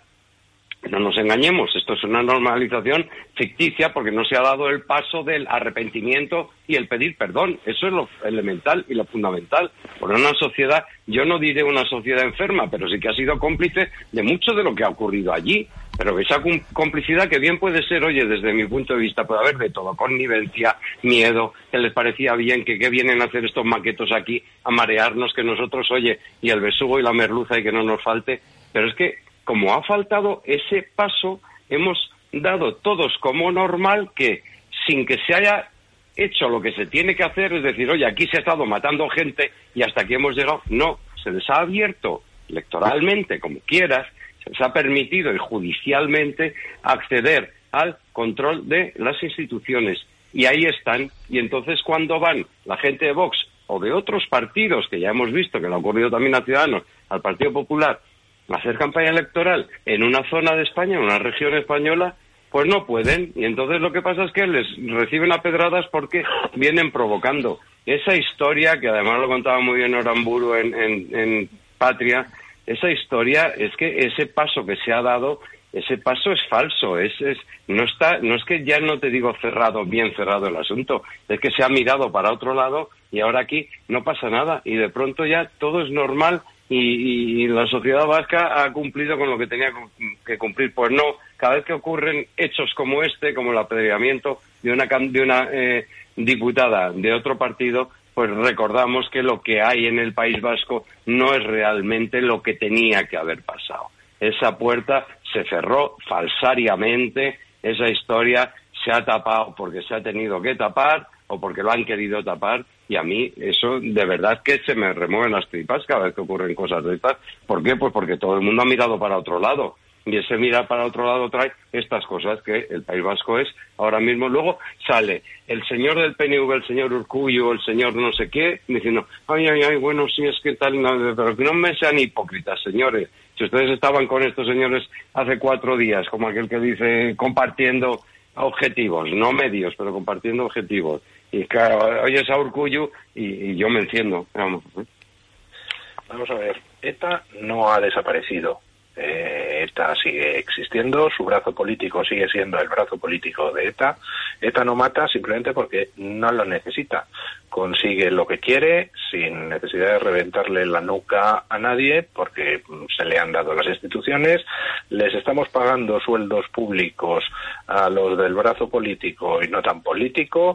no nos engañemos, esto es una normalización ficticia porque no se ha dado el paso del arrepentimiento y el pedir perdón. Eso es lo elemental y lo fundamental. Por una sociedad, yo no diré una sociedad enferma, pero sí que ha sido cómplice de mucho de lo que ha ocurrido allí. Pero esa complicidad que bien puede ser, oye, desde mi punto de vista puede haber de todo, connivencia, miedo, que les parecía bien, que vienen a hacer estos maquetos aquí, a marearnos, que nosotros, oye, y el besugo y la merluza y que no nos falte. Pero es que, como ha faltado ese paso, hemos dado todos como normal que, sin que se haya hecho lo que se tiene que hacer, es decir, oye, aquí se ha estado matando gente y hasta aquí hemos llegado, no, se les ha abierto electoralmente, como quieras, se les ha permitido y judicialmente acceder al control de las instituciones. Y ahí están. Y entonces cuando van la gente de Vox o de otros partidos, que ya hemos visto que le ha ocurrido también a Ciudadanos, al Partido Popular, a hacer campaña electoral en una zona de España, en una región española, pues no pueden. Y entonces lo que pasa es que les reciben a pedradas porque vienen provocando. Esa historia, que además lo contaba muy bien Oramburu en Patria, esa historia es que ese paso que se ha dado, ese paso es falso, no es que ya no te digo bien cerrado el asunto, es que se ha mirado para otro lado y ahora aquí no pasa nada y de pronto ya todo es normal y la sociedad vasca ha cumplido con lo que tenía que cumplir. Pues no, cada vez que ocurren hechos como este, como el apedreamiento de una diputada de otro partido, pues recordamos que lo que hay en el País Vasco no es realmente lo que tenía que haber pasado. Esa puerta se cerró falsariamente, esa historia se ha tapado porque se ha tenido que tapar, o porque lo han querido tapar, y a mí eso de verdad que se me remueven las tripas cada vez que ocurren cosas de estas. ¿Por qué? Pues porque todo el mundo ha mirado para otro lado. Y ese mirar para otro lado trae estas cosas que el País Vasco es ahora mismo. Luego sale el señor del PNV, el señor Urkullu, el señor no sé qué, diciendo, ay, bueno, sí, es que tal, no, pero que no me sean hipócritas, señores. Si ustedes estaban con estos señores hace 4 días, como aquel que dice, compartiendo objetivos, no medios, pero compartiendo objetivos. Y claro, oyes a Urkullu y yo me enciendo. Vamos a ver, ETA no ha desaparecido. ETA sigue existiendo, su brazo político sigue siendo el brazo político de ETA. ETA no mata simplemente porque no lo necesita. Consigue lo que quiere sin necesidad de reventarle la nuca a nadie porque se le han dado las instituciones. Les estamos pagando sueldos públicos a los del brazo político y no tan político.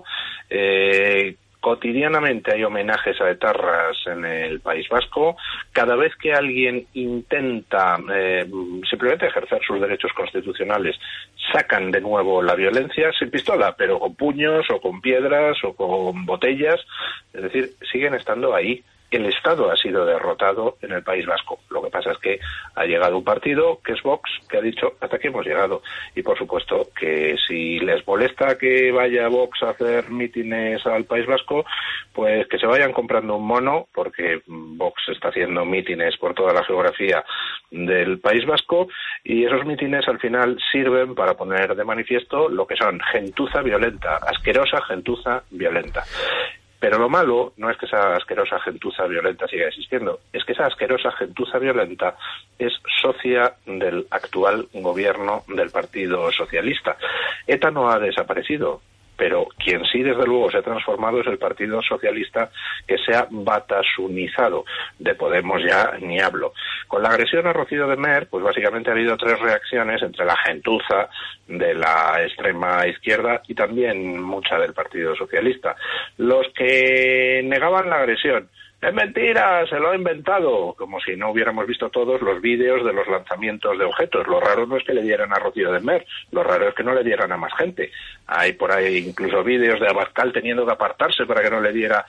Cotidianamente hay homenajes a etarras en el País Vasco. Cada vez que alguien intenta simplemente ejercer sus derechos constitucionales, sacan de nuevo la violencia sin pistola, pero con puños o con piedras o con botellas. Es decir, siguen estando ahí. El Estado ha sido derrotado en el País Vasco. Lo que pasa es que ha llegado un partido, que es Vox, que ha dicho, hasta aquí hemos llegado. Y por supuesto que si les molesta que vaya Vox a hacer mítines al País Vasco, pues que se vayan comprando un mono, porque Vox está haciendo mítines por toda la geografía del País Vasco, y esos mítines al final sirven para poner de manifiesto lo que son gentuza violenta, asquerosa gentuza violenta. Pero lo malo no es que esa asquerosa gentuza violenta siga existiendo, es que esa asquerosa gentuza violenta es socia del actual gobierno del Partido Socialista. ETA no ha desaparecido, pero quien sí desde luego se ha transformado es el Partido Socialista, que se ha batasunizado. De Podemos ya ni hablo. Con la agresión a Rocío de Mer, pues básicamente ha habido 3 reacciones entre la gentuza de la extrema izquierda y también mucha del Partido Socialista. Los que negaban la agresión, es mentira, se lo ha inventado, como si no hubiéramos visto todos los vídeos de los lanzamientos de objetos. Lo raro no es que le dieran a Rocío de Mer, lo raro es que no le dieran a más gente. Hay por ahí incluso vídeos de Abascal teniendo que apartarse para que no le diera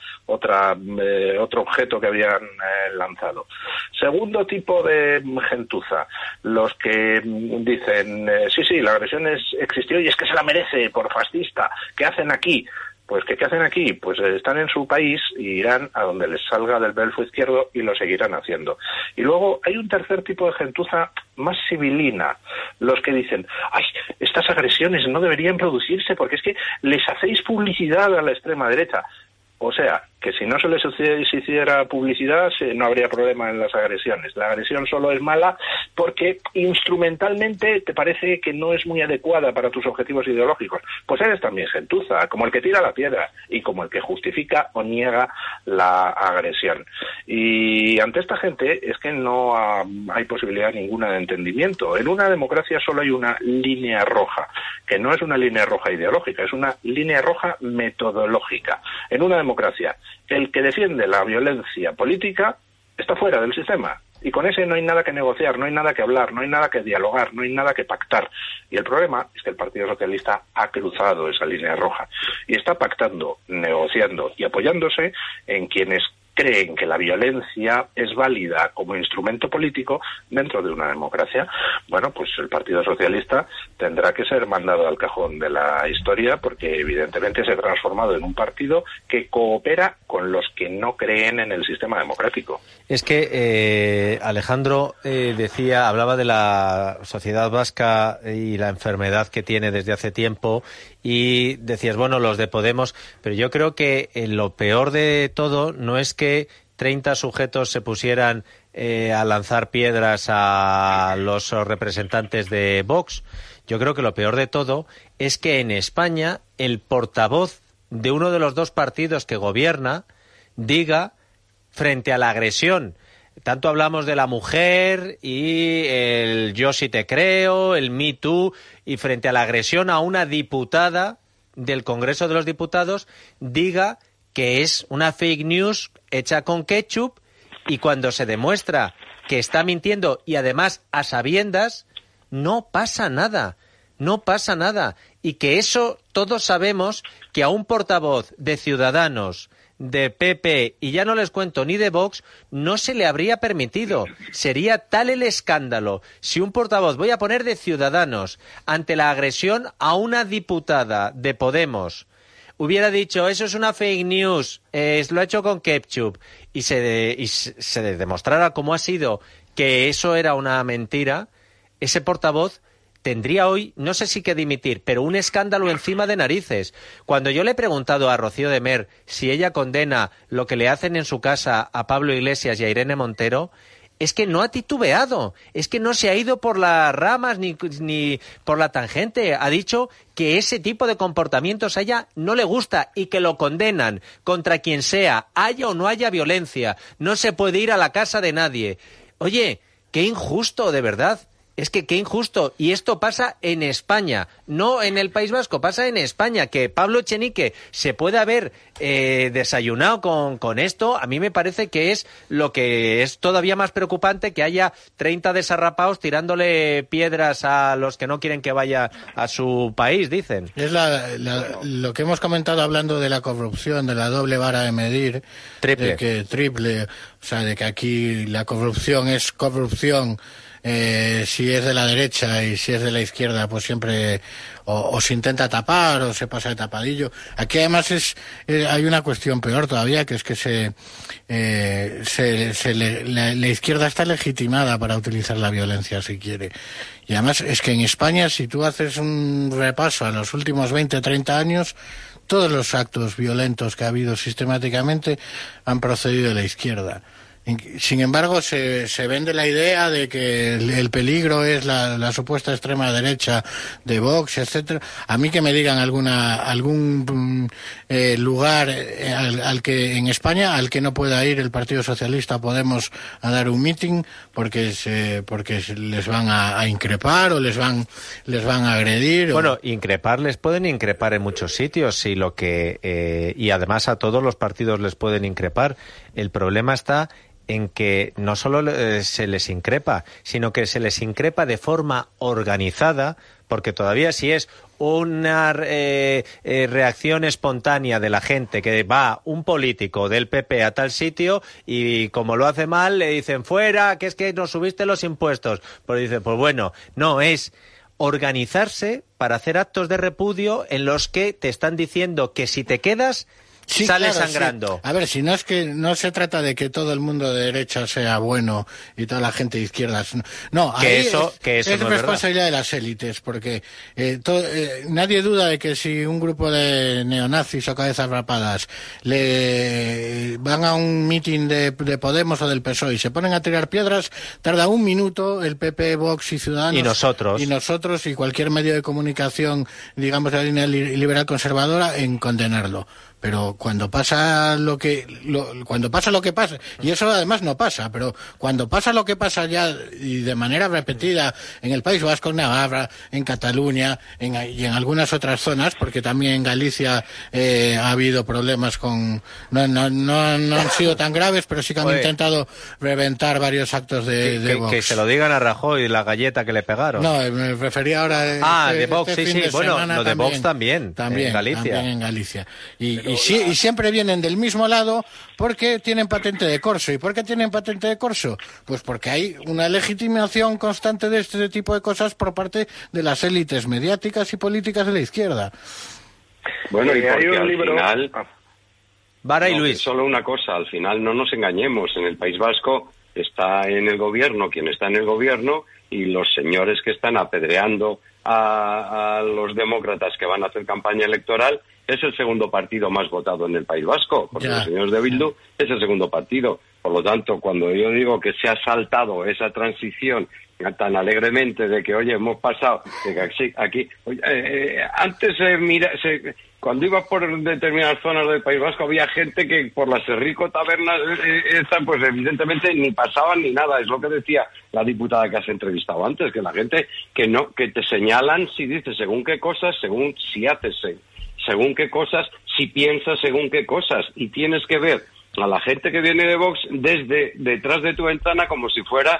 otro objeto que habían lanzado. Segundo tipo de gentuza, los que dicen, sí, la agresión existió y es que se la merece por fascista. ¿Qué hacen aquí? Pues ¿qué hacen aquí? Pues están en su país y irán a donde les salga del belfo izquierdo y lo seguirán haciendo. Y luego hay un tercer tipo de gentuza más civilina, los que dicen, ay, estas agresiones no deberían producirse porque es que les hacéis publicidad a la extrema derecha. O sea, que si no se les hiciera publicidad, no habría problema en las agresiones. La agresión solo es mala porque instrumentalmente te parece que no es muy adecuada para tus objetivos ideológicos. Pues eres también gentuza, como el que tira la piedra y como el que justifica o niega la agresión. Y ante esta gente es que no hay posibilidad ninguna de entendimiento. En una democracia solo hay una línea roja, que no es una línea roja ideológica, es una línea roja metodológica. En una democracia, el que defiende la violencia política está fuera del sistema. Y con ese no hay nada que negociar, no hay nada que hablar, no hay nada que dialogar, no hay nada que pactar. Y el problema es que el Partido Socialista ha cruzado esa línea roja y está pactando, negociando y apoyándose en quienes creen que la violencia es válida como instrumento político dentro de una democracia. Bueno, pues el Partido Socialista tendrá que ser mandado al cajón de la historia porque evidentemente se ha transformado en un partido que coopera con los que no creen en el sistema democrático. Es que Alejandro hablaba de la sociedad vasca y la enfermedad que tiene desde hace tiempo y decías, bueno, los de Podemos, pero yo creo que lo peor de todo no es que 30 sujetos se pusieran a lanzar piedras a los representantes de Vox. Yo creo que lo peor de todo es que en España el portavoz de uno de los 2 partidos que gobierna diga frente a la agresión. Tanto hablamos de la mujer y el yo sí te creo, el Me Too, y frente a la agresión a una diputada del Congreso de los Diputados diga que es una fake news hecha con ketchup, y cuando se demuestra que está mintiendo y además a sabiendas, no pasa nada. y que eso todos sabemos que a un portavoz de Ciudadanos, de PP y ya no les cuento ni de Vox, no se le habría permitido. Sería tal el escándalo si un portavoz, voy a poner de Ciudadanos, ante la agresión a una diputada de Podemos, hubiera dicho, eso es una fake news, lo ha hecho con ketchup, y se demostrara cómo ha sido que eso era una mentira, ese portavoz tendría hoy, no sé si que dimitir, pero un escándalo encima de narices. Cuando yo le he preguntado a Rocío de Mer si ella condena lo que le hacen en su casa a Pablo Iglesias y a Irene Montero, es que no ha titubeado, es que no se ha ido por las ramas ni por la tangente. Ha dicho que ese tipo de comportamientos a ella no le gusta y que lo condenan contra quien sea, haya o no haya violencia. No se puede ir a la casa de nadie. Oye, qué injusto, de verdad. Es que qué injusto. Y esto pasa en España, no en el País Vasco, pasa en España. Que Pablo Echenique se pueda haber desayunado con esto, a mí me parece que es lo que es todavía más preocupante, que haya 30 desarrapados tirándole piedras a los que no quieren que vaya a su país, dicen. Es lo que hemos comentado hablando de la corrupción, de la doble vara de medir. Triple. O sea, de que aquí la corrupción es corrupción. Si es de la derecha y si es de la izquierda, pues siempre o se intenta tapar o se pasa de tapadillo. Aquí además hay una cuestión peor todavía, que es que la izquierda está legitimada para utilizar la violencia si quiere. Y además es que en España, si tú haces un repaso a los últimos 20 o 30 años, todos los actos violentos que ha habido sistemáticamente han procedido de la izquierda. Sin embargo, se vende la idea de que el peligro es la supuesta extrema derecha de Vox, etcétera. A mí que me digan algún lugar al que en España al que no pueda ir el Partido Socialista Podemos a dar un meeting porque les van a increpar o les van a agredir. Bueno, increpar les pueden increpar en muchos sitios y además a todos los partidos les pueden increpar. El problema está en que no solo se les increpa, sino que se les increpa de forma organizada, porque todavía si es una reacción espontánea de la gente, que va un político del PP a tal sitio y como lo hace mal le dicen fuera, que es que nos subiste los impuestos, pues dice, pues bueno, no, es organizarse para hacer actos de repudio en los que te están diciendo que si te quedas sale claro, sangrando. Sí. A ver, si no es que no se trata de que todo el mundo de derecha sea bueno y toda la gente de izquierdas. No, que eso es no responsabilidad es de las élites, porque nadie duda de que si un grupo de neonazis o cabezas rapadas le van a un mitin de Podemos o del PSOE y se ponen a tirar piedras, tarda un minuto el PP, Vox y Ciudadanos y nosotros y cualquier medio de comunicación, digamos, de la línea liberal conservadora, en condenarlo. Pero cuando pasa lo que pasa, y eso además no pasa, pero cuando pasa lo que pasa ya y de manera repetida en el País Vasco, en Navarra, en Cataluña y en algunas otras zonas, porque también en Galicia ha habido problemas no han sido tan graves, pero sí que han intentado reventar varios actos de Vox. Que se lo digan a Rajoy, la galleta que le pegaron. No, me refería ahora de Vox, sí, bueno, lo de Vox también en Galicia. También en Galicia. Y siempre vienen del mismo lado porque tienen patente de corso. ¿Y por qué tienen patente de corso? Pues porque hay una legitimación constante de este tipo de cosas por parte de las élites mediáticas y políticas de la izquierda. Bueno, y porque al final... Vara y Luis. Solo una cosa, al final no nos engañemos, en el País Vasco está en el gobierno quien está en el gobierno y los señores que están apedreando a los demócratas que van a hacer campaña electoral es el segundo partido más votado en el País Vasco, porque los señores de Bildu es el segundo partido. Por lo tanto, cuando yo digo que se ha saltado esa transición tan alegremente de que, oye, hemos pasado, de que aquí antes cuando ibas por determinadas zonas del País Vasco había gente que por las Rico tabernas pues evidentemente ni pasaban ni nada. Es lo que decía la diputada que has entrevistado antes, que la gente que te señalan si dices según qué cosas, según si haces según qué cosas, si piensas según qué cosas, y tienes que ver a la gente que viene de Vox desde detrás de tu ventana como si fuera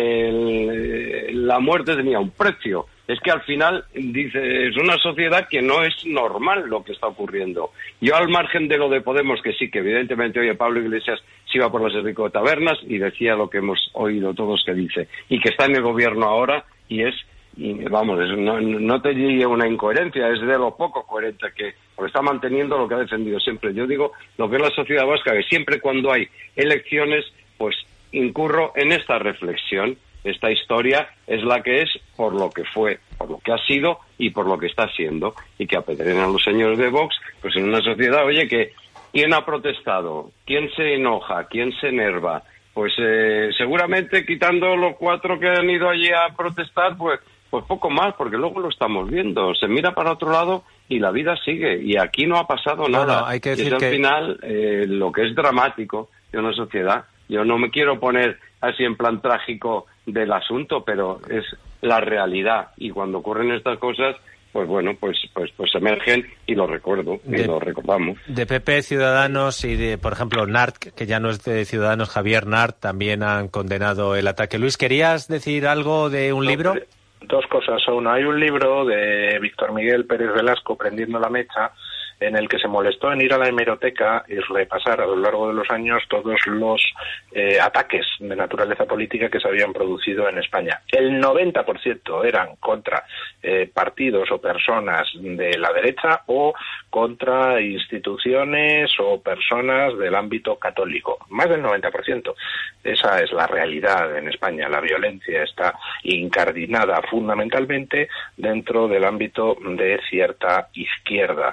la muerte tenía un precio. Es que al final, dice, es una sociedad que no es normal lo que está ocurriendo. Yo, al margen de lo de Podemos, que sí, que evidentemente, oye, Pablo Iglesias se iba por los Enrico de Tabernas y decía lo que hemos oído todos que dice, y que está en el gobierno ahora, y vamos, no te llegue una incoherencia, es de lo poco coherente porque está manteniendo lo que ha defendido siempre. Yo digo lo que es la sociedad vasca, que siempre cuando hay elecciones, pues incurro en esta reflexión. Esta historia es la que es por lo que fue, por lo que ha sido y por lo que está siendo, y que apedrean a los señores de Vox, pues en una sociedad, oye, que ¿quién ha protestado? ¿Quién se enoja? ¿Quién se enerva? Pues seguramente, quitando los 4 que han ido allí a protestar, pues poco más, porque luego lo estamos viendo. Se mira para otro lado y la vida sigue, y aquí no ha pasado nada. No, hay que decir y es que al final lo que es dramático de una sociedad. Yo no me quiero poner así en plan trágico del asunto, pero es la realidad, y cuando ocurren estas cosas, pues bueno, pues emergen, y lo recuerdo, y lo recordamos. De PP, Ciudadanos y de, por ejemplo, Nart, que ya no es de Ciudadanos, Javier Nart, también han condenado el ataque. Luis, ¿querías decir algo de un libro? 2 cosas. Uno, hay un libro de Víctor Miguel Pérez Velasco, Prendiendo la mecha, en el que se molestó en ir a la hemeroteca y repasar a lo largo de los años todos los ataques de naturaleza política que se habían producido en España. El 90% eran contra partidos o personas de la derecha o contra instituciones o personas del ámbito católico. Más del 90%. Esa es la realidad en España. La violencia está incardinada fundamentalmente dentro del ámbito de cierta izquierda.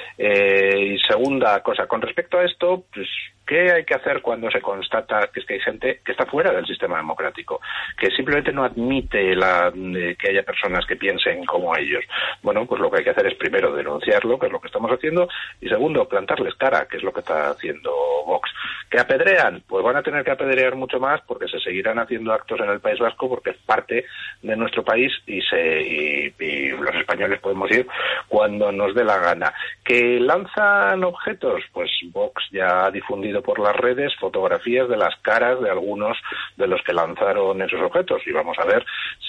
Y segunda cosa, con respecto a esto, pues, ¿qué hay que hacer cuando se constata que es que hay gente que está fuera del sistema democrático, que simplemente no admite que haya personas que piensen como ellos? Bueno, pues lo que hay que hacer es primero denunciarlo, que es lo que estamos haciendo, y segundo, plantarles cara, que es lo que está haciendo Vox. ¿Que apedrean? Pues van a tener que apedrear mucho más, porque se seguirán haciendo actos en el País Vasco, porque es parte de nuestro país, y los españoles podemos ir cuando nos dé la gana. ¿Que lanzan objetos? Pues Vox ya ha difundido por las redes fotografías de las caras de algunos de los que lanzaron esos objetos, y vamos a ver si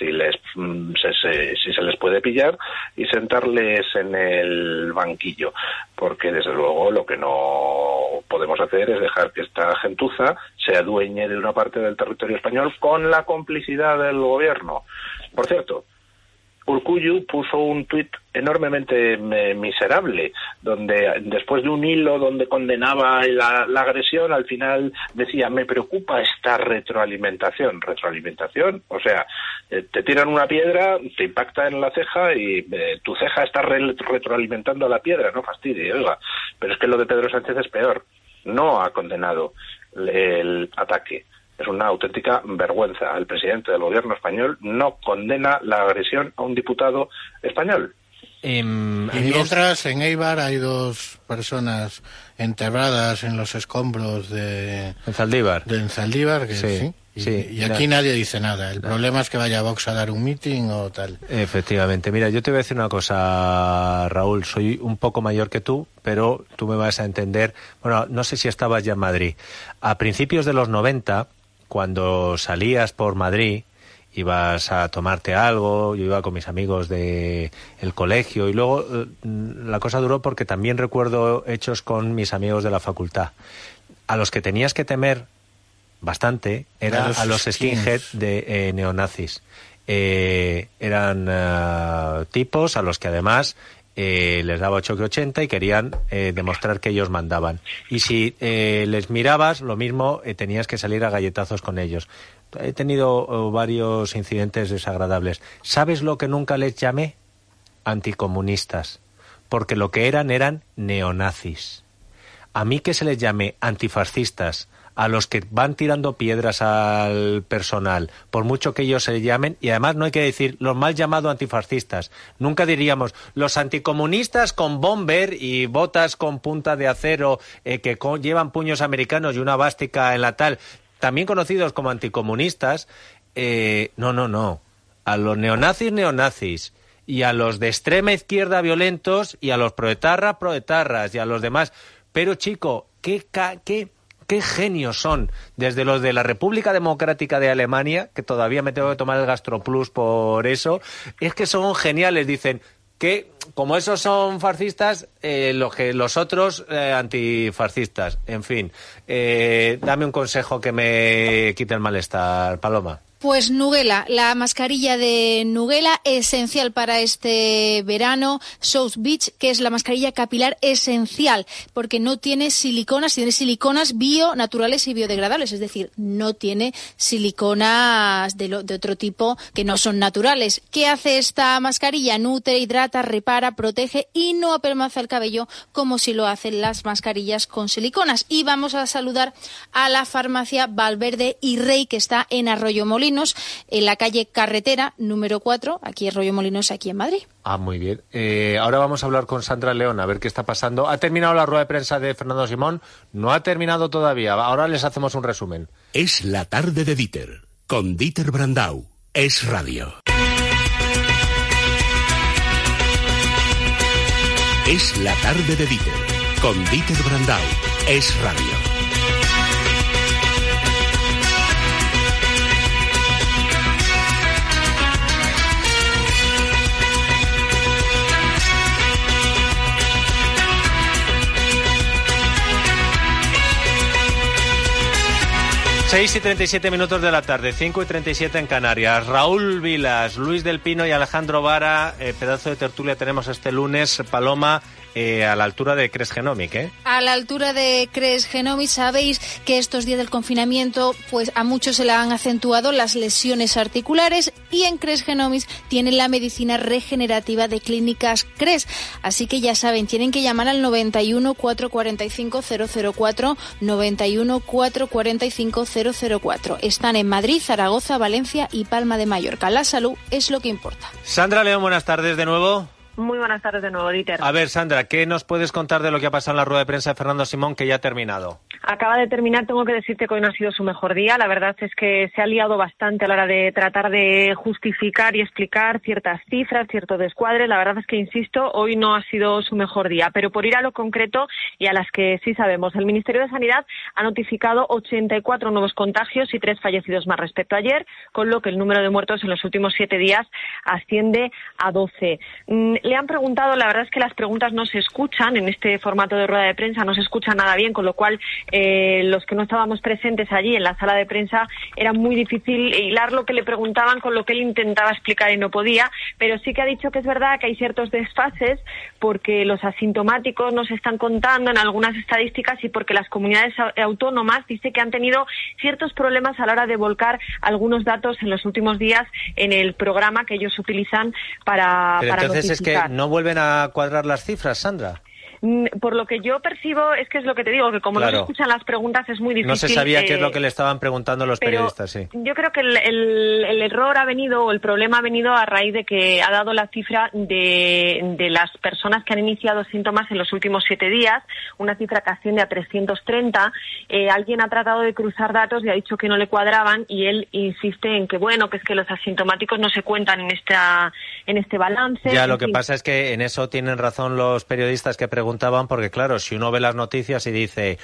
se les puede pillar y sentarles en el banquillo, porque desde luego lo que no podemos hacer es dejar que esta gentuza se adueñe de una parte del territorio español con la complicidad del gobierno. Por cierto, Urkullu puso un tuit enormemente miserable, donde después de un hilo donde condenaba la agresión, al final decía: me preocupa esta retroalimentación. ¿Retroalimentación? O sea, te tiran una piedra, te impacta en la ceja y tu ceja está retroalimentando a la piedra, no fastidie, oiga. Pero es que lo de Pedro Sánchez es peor. No ha condenado el ataque. Es una auténtica vergüenza. El presidente del gobierno español no condena la agresión a un diputado español. Y mientras, en Eibar hay 2 personas enterradas en los escombros de Zaldívar. Que sí. Y aquí nadie dice nada. El problema es que vaya Vox a dar un meeting o tal. Efectivamente. Mira, yo te voy a decir una cosa, Raúl. Soy un poco mayor que tú, pero tú me vas a entender. Bueno, no sé si estabas ya en Madrid. A principios de los 90, cuando salías por Madrid, ibas a tomarte algo, yo iba con mis amigos del colegio, y luego la cosa duró porque también recuerdo hechos con mis amigos de la facultad. A los que tenías que temer bastante era a los skinhead de neonazis. Eran tipos a los que además les daba 8 que 80 y querían demostrar que ellos mandaban. Y si les mirabas, lo mismo, tenías que salir a galletazos con ellos. He tenido varios incidentes desagradables. ¿Sabes lo que nunca les llamé? Anticomunistas. Porque lo que eran neonazis. A mí que se les llame antifascistas a los que van tirando piedras al personal, por mucho que ellos se llamen, y además no hay que decir los mal llamados antifascistas. Nunca diríamos los anticomunistas con bomber y botas con punta de acero que llevan puños americanos y una vástica en la tal, también conocidos como anticomunistas. No. A los neonazis, y a los de extrema izquierda violentos, y a los proetarras, y a los demás. Pero chico, ¿qué qué genios son, desde los de la República Democrática de Alemania, que todavía me tengo que tomar el GastroPlus por eso, es que son geniales, dicen que como esos son fascistas, los otros antifascistas, en fin. Dame un consejo que me quite el malestar, Paloma. Pues Nugela, la mascarilla de Nugela, esencial para este verano. South Beach, que es la mascarilla capilar esencial, porque no tiene siliconas, tiene siliconas naturales y biodegradables, es decir, no tiene siliconas de otro tipo que no son naturales. ¿Qué hace esta mascarilla? Nutre, hidrata, repara, protege y no apelmaza el cabello como si lo hacen las mascarillas con siliconas. Y vamos a saludar a la farmacia Valverde y Rey, que está en Arroyo Molinos, en la calle Carretera número 4, aquí en Arroyo Molinos, aquí en Madrid. Ah, muy bien. Ahora vamos a hablar con Sandra León, a ver qué está pasando. ¿Ha terminado la rueda de prensa de Fernando Simón? No ha terminado todavía. Ahora les hacemos un resumen. Es la tarde de Dieter, con Dieter Brandau. Es radio. Es la tarde de Dieter, con Dieter Brandau. Es radio. 6:37 de la tarde, 5:37 en Canarias. Raúl Vilas, Luis del Pino y Alejandro Vara, pedazo de tertulia tenemos este lunes. Paloma, a la altura de Cres Genomic, ¿eh? A la altura de Cres Genomic. Sabéis que estos días del confinamiento, pues a muchos se le han acentuado las lesiones articulares, y en Cres Genomic tienen la medicina regenerativa de Clínicas Cres. Así que ya saben, tienen que llamar al 91 445 004, 91 445 004. Están en Madrid, Zaragoza, Valencia y Palma de Mallorca. La salud es lo que importa. Sandra León, buenas tardes de nuevo. Muy buenas tardes de nuevo, Dieter. A ver, Sandra, ¿qué nos puedes contar de lo que ha pasado en la rueda de prensa de Fernando Simón, que ya ha terminado? Acaba de terminar, tengo que decirte que hoy no ha sido su mejor día. La verdad es que se ha liado bastante a la hora de tratar de justificar y explicar ciertas cifras, ciertos descuadres. La verdad es que, insisto, hoy no ha sido su mejor día. Pero por ir a lo concreto y a las que sí sabemos, el Ministerio de Sanidad ha notificado 84 nuevos contagios y 3 fallecidos más respecto a ayer, con lo que el número de muertos en los últimos 7 días asciende a 12. Le han preguntado, la verdad es que las preguntas no se escuchan en este formato de rueda de prensa, no se escuchan nada bien, con lo cual los que no estábamos presentes allí en la sala de prensa era muy difícil hilar lo que le preguntaban con lo que él intentaba explicar y no podía, pero sí que ha dicho que es verdad que hay ciertos desfases porque los asintomáticos no se están contando en algunas estadísticas y porque las comunidades autónomas dice que han tenido ciertos problemas a la hora de volcar algunos datos en los últimos días en el programa que ellos utilizan para entonces notificar. Es que no vuelven a cuadrar las cifras, Sandra. Por lo que yo percibo, es que es lo que te digo, que como no se escuchan las preguntas es muy difícil. No se sabía qué es lo que le estaban preguntando los periodistas, sí. Yo creo que el error ha venido, o el problema ha venido a raíz de que ha dado la cifra de las personas que han iniciado síntomas en los últimos 7 días, una cifra que asciende a 330. Alguien ha tratado de cruzar datos y ha dicho que no le cuadraban, y él insiste en que, bueno, que es que los asintomáticos no se cuentan en este balance. Ya, lo que pasa es que en eso tienen razón los periodistas que preguntaban, porque claro, si uno ve las noticias y dice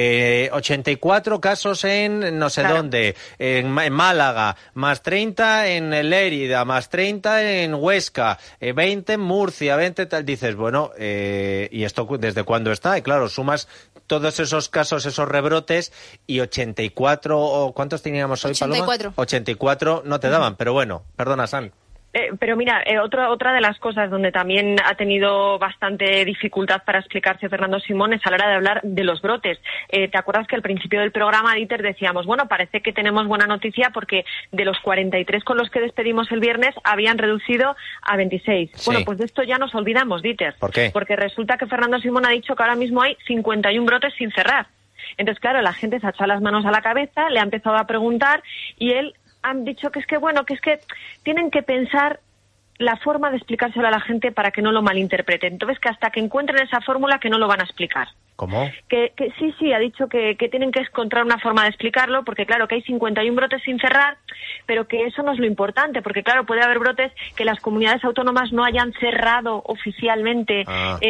84 casos en no sé dónde, en Málaga, más 30 en Lérida, más 30 en Huesca, 20 en Murcia, 20 tal, dices, bueno, ¿y esto desde cuándo está? Y claro, sumas todos esos casos, esos rebrotes, y 84, o ¿cuántos teníamos hoy, 84. Paloma? 84 no te daban, pero bueno, perdona, San. Pero mira, otra de las cosas donde también ha tenido bastante dificultad para explicarse Fernando Simón es a la hora de hablar de los brotes. ¿Te acuerdas que al principio del programa, Dieter, decíamos, bueno, parece que tenemos buena noticia porque de los 43 con los que despedimos el viernes habían reducido a 26? Sí. Bueno, pues de esto ya nos olvidamos, Dieter. ¿Por qué? Porque resulta que Fernando Simón ha dicho que ahora mismo hay 51 brotes sin cerrar. Entonces, claro, la gente se ha echado las manos a la cabeza, le ha empezado a preguntar y él han dicho que es que, bueno, que es que tienen que pensar la forma de explicárselo a la gente para que no lo malinterpreten. Entonces, que hasta que encuentren esa fórmula que no lo van a explicar. ¿Cómo? Que sí, ha dicho que tienen que encontrar una forma de explicarlo, porque claro, que hay 51 brotes sin cerrar, pero que eso no es lo importante, porque claro, puede haber brotes que las comunidades autónomas no hayan cerrado oficialmente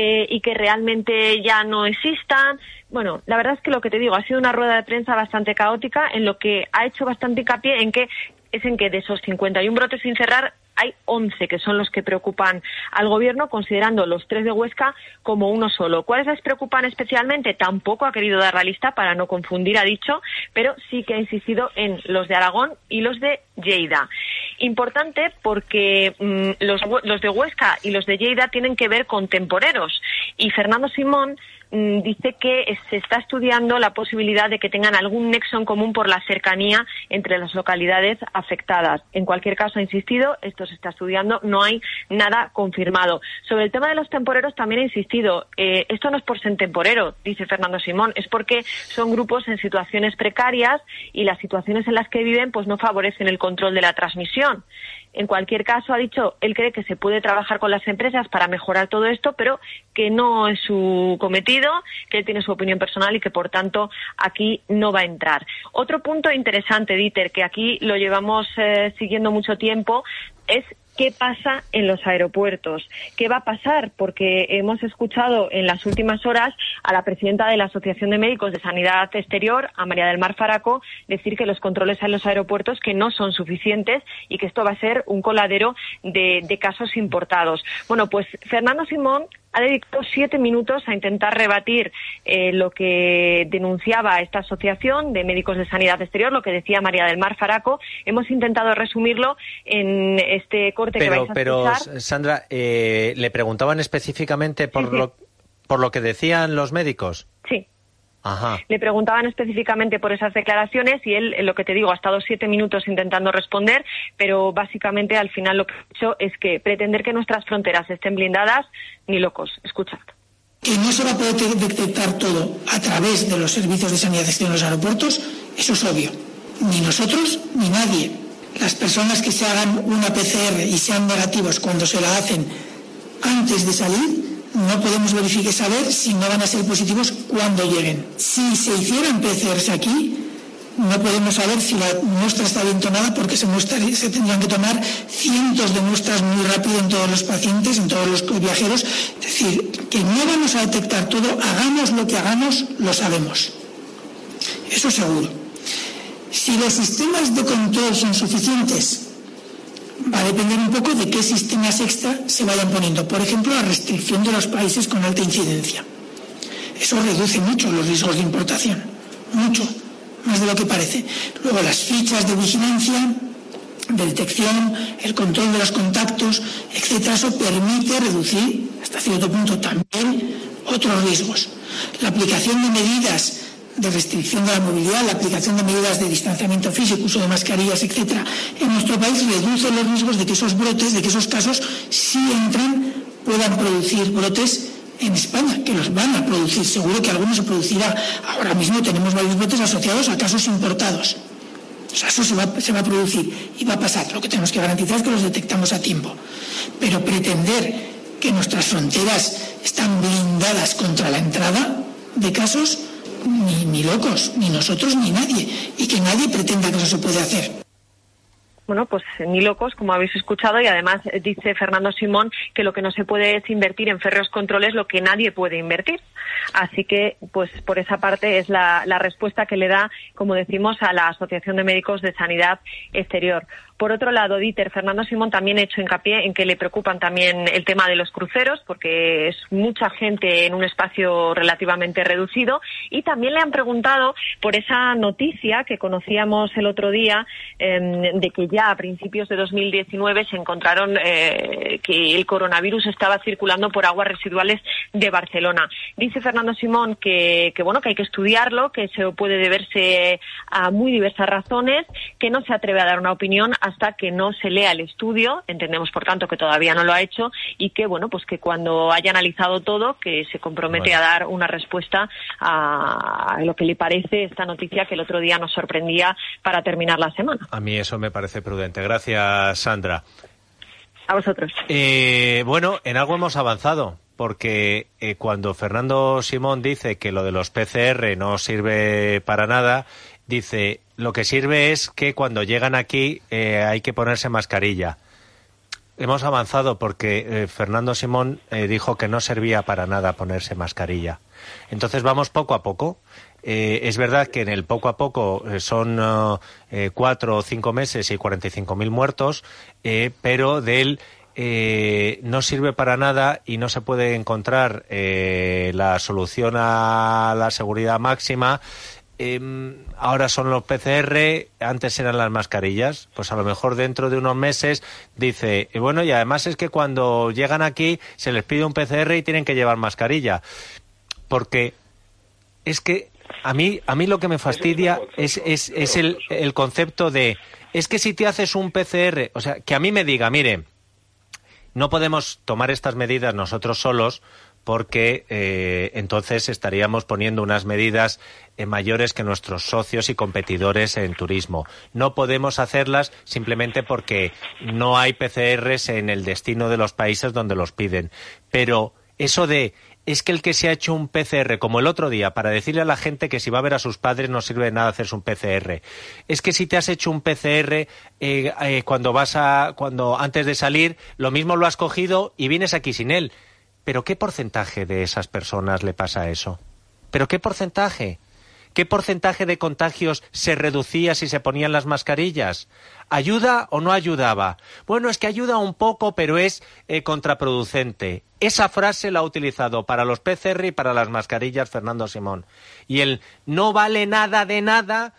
y que realmente ya no existan. Bueno, la verdad es que lo que te digo, ha sido una rueda de prensa bastante caótica, en lo que ha hecho bastante hincapié en que de esos 51 brotes sin cerrar, hay 11 que son los que preocupan al gobierno, considerando los 3 de Huesca como uno solo. ¿Cuáles les preocupan especialmente? Tampoco ha querido dar la lista para no confundir, ha dicho, pero sí que ha insistido en los de Aragón y los de Lleida. Importante porque los de Huesca y los de Lleida tienen que ver con temporeros, y Fernando Simón dice que se está estudiando la posibilidad de que tengan algún nexo en común por la cercanía entre las localidades afectadas. En cualquier caso, ha insistido, esto se está estudiando, no hay nada confirmado. Sobre el tema de los temporeros también ha insistido, esto no es por ser temporero, dice Fernando Simón, es porque son grupos en situaciones precarias y las situaciones en las que viven pues no favorecen el control de la transmisión. En cualquier caso, ha dicho, él cree que se puede trabajar con las empresas para mejorar todo esto, pero que no es su cometido, que él tiene su opinión personal y que, por tanto, aquí no va a entrar. Otro punto interesante, Dieter, que aquí lo llevamos siguiendo mucho tiempo, es ¿qué pasa en los aeropuertos? ¿Qué va a pasar? Porque hemos escuchado en las últimas horas a la presidenta de la Asociación de Médicos de Sanidad Exterior, a María del Mar Faraco, decir que los controles en los aeropuertos que no son suficientes y que esto va a ser un coladero de casos importados. Bueno, pues Fernando Simón ha dedicado 7 minutos a intentar rebatir lo que denunciaba esta Asociación de Médicos de Sanidad Exterior, lo que decía María del Mar Faraco. Hemos intentado resumirlo en este corte que vais a escuchar. Pero, Sandra, ¿le preguntaban específicamente por lo que decían los médicos? Sí. Ajá. Le preguntaban específicamente por esas declaraciones y él, lo que te digo, ha estado 7 minutos intentando responder, pero básicamente al final lo que ha hecho es que pretender que nuestras fronteras estén blindadas, ni locos. Escuchad. Que no se va a poder detectar todo a través de los servicios de sanidad exterior en los aeropuertos, eso es obvio. Ni nosotros ni nadie. Las personas que se hagan una PCR y sean negativos cuando se la hacen antes de salir, no podemos verificar y saber si no van a ser positivos cuando lleguen. Si se hicieran PCRs aquí, no podemos saber si la muestra está bien tomada porque se tendrían que tomar cientos de muestras muy rápido en todos los pacientes, en todos los viajeros. Es decir, que no vamos a detectar todo, hagamos lo que hagamos, lo sabemos. Eso seguro. Si los sistemas de control son suficientes, va a depender un poco de qué sistemas extra se vayan poniendo. Por ejemplo, la restricción de los países con alta incidencia. Eso reduce mucho los riesgos de importación. Mucho. Más de lo que parece. Luego, las fichas de vigilancia, de detección, el control de los contactos, etcétera. Eso permite reducir, hasta cierto punto, también otros riesgos. La aplicación de medidas de restricción de la movilidad, la aplicación de medidas de distanciamiento físico, uso de mascarillas, etcétera, en nuestro país reduce los riesgos de que esos brotes, de que esos casos, si entran, puedan producir brotes en España, que los van a producir. Seguro que algunos se producirá. Ahora mismo tenemos varios brotes asociados a casos importados. O sea, eso se va a producir y va a pasar. Lo que tenemos que garantizar es que los detectamos a tiempo. Pero pretender que nuestras fronteras están blindadas contra la entrada de casos, ni locos, ni nosotros ni nadie, y que nadie pretenda que eso se puede hacer. Bueno, pues ni locos, como habéis escuchado, y además dice Fernando Simón que lo que no se puede es invertir en férreos controles lo que nadie puede invertir. Así que, pues por esa parte es la respuesta que le da, como decimos, a la Asociación de Médicos de Sanidad Exterior. Por otro lado, Dieter, Fernando Simón también ha hecho hincapié en que le preocupan también el tema de los cruceros, porque es mucha gente en un espacio relativamente reducido, y también le han preguntado por esa noticia que conocíamos el otro día, de que ya a principios de 2019 se encontraron que el coronavirus estaba circulando por aguas residuales de Barcelona. Dice Fernando Simón que hay que estudiarlo, que eso puede deberse a muy diversas razones, que no se atreve a dar una opinión hasta que no se lea el estudio. Entendemos, por tanto, que todavía no lo ha hecho, y que que cuando haya analizado todo, que se compromete a dar una respuesta a lo que le parece esta noticia que el otro día nos sorprendía para terminar la semana. A mí eso me parece prudente. Gracias, Sandra. A vosotros. Bueno, en algo hemos avanzado, porque cuando Fernando Simón dice que lo de los PCR no sirve para nada, dice, lo que sirve es que cuando llegan aquí hay que ponerse mascarilla. Hemos avanzado porque Fernando Simón dijo que no servía para nada ponerse mascarilla. Entonces vamos poco a poco. Es verdad que en el poco a poco son 4 o 5 meses y 45.000 muertos, pero de él no sirve para nada y no se puede encontrar la solución a la seguridad máxima. Ahora son los PCR, antes eran las mascarillas. Pues a lo mejor dentro de unos meses dice, bueno, y además es que cuando llegan aquí se les pide un PCR y tienen que llevar mascarilla. Porque es que a mí lo que me fastidia es el concepto de, es que si te haces un PCR, o sea, que a mí me diga, mire, no podemos tomar estas medidas nosotros solos, porque entonces estaríamos poniendo unas medidas mayores que nuestros socios y competidores en turismo. No podemos hacerlas simplemente porque no hay PCRs en el destino de los países donde los piden. Pero eso de, es que el que se ha hecho un PCR, como el otro día, para decirle a la gente que si va a ver a sus padres no sirve de nada hacerse un PCR. Es que si te has hecho un PCR cuando antes de salir, lo mismo lo has cogido y vienes aquí sin él. ¿Pero qué porcentaje de esas personas le pasa eso? ¿Pero qué porcentaje? ¿Qué porcentaje de contagios se reducía si se ponían las mascarillas? ¿Ayuda o no ayudaba? Bueno, es que ayuda un poco, pero es contraproducente. Esa frase la ha utilizado para los PCR y para las mascarillas Fernando Simón. Y el no vale nada de nada,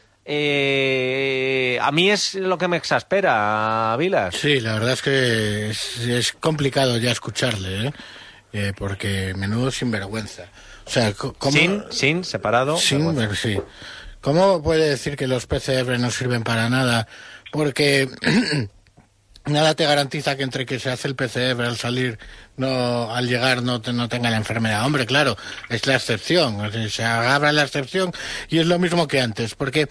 a mí es lo que me exaspera, Vilas. Sí, la verdad es que es complicado ya escucharle, porque menudo sinvergüenza. O sea, ¿cómo? Sin separado. Sí. ¿Cómo puede decir que los PCR no sirven para nada? Porque nada te garantiza que entre que se hace el PCR al salir, al llegar no tenga la enfermedad. Hombre, claro, es la excepción. O sea, se agarra la excepción y es lo mismo que antes. Porque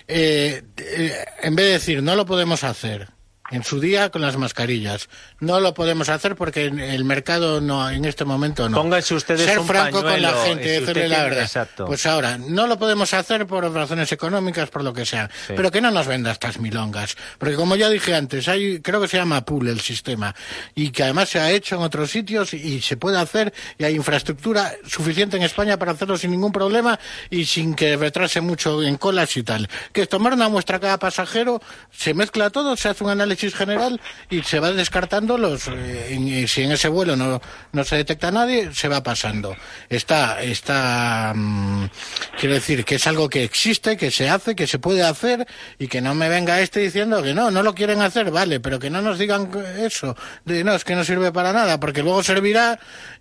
en vez de decir no lo podemos hacer, en su día con las mascarillas, no lo podemos hacer porque el mercado no, en este momento no. Pónganse ustedes ser un franco pañuelo, con la gente, decirle la verdad. Exacto. Pues ahora, no lo podemos hacer por razones económicas, por lo que sea, pero que no nos venda estas milongas. Porque como ya dije antes, creo que se llama pool el sistema, y que además se ha hecho en otros sitios y se puede hacer, y hay infraestructura suficiente en España para hacerlo sin ningún problema y sin que retrase mucho en colas y tal. Que es tomar una muestra a cada pasajero, se mezcla todo, se hace un análisis general y se va descartando si en ese vuelo no se detecta a nadie, se va pasando. Quiero decir que es algo que existe, que se hace, que se puede hacer, y que no me venga diciendo que no lo quieren hacer, vale, pero que no nos digan eso, no, es que no sirve para nada, porque luego servirá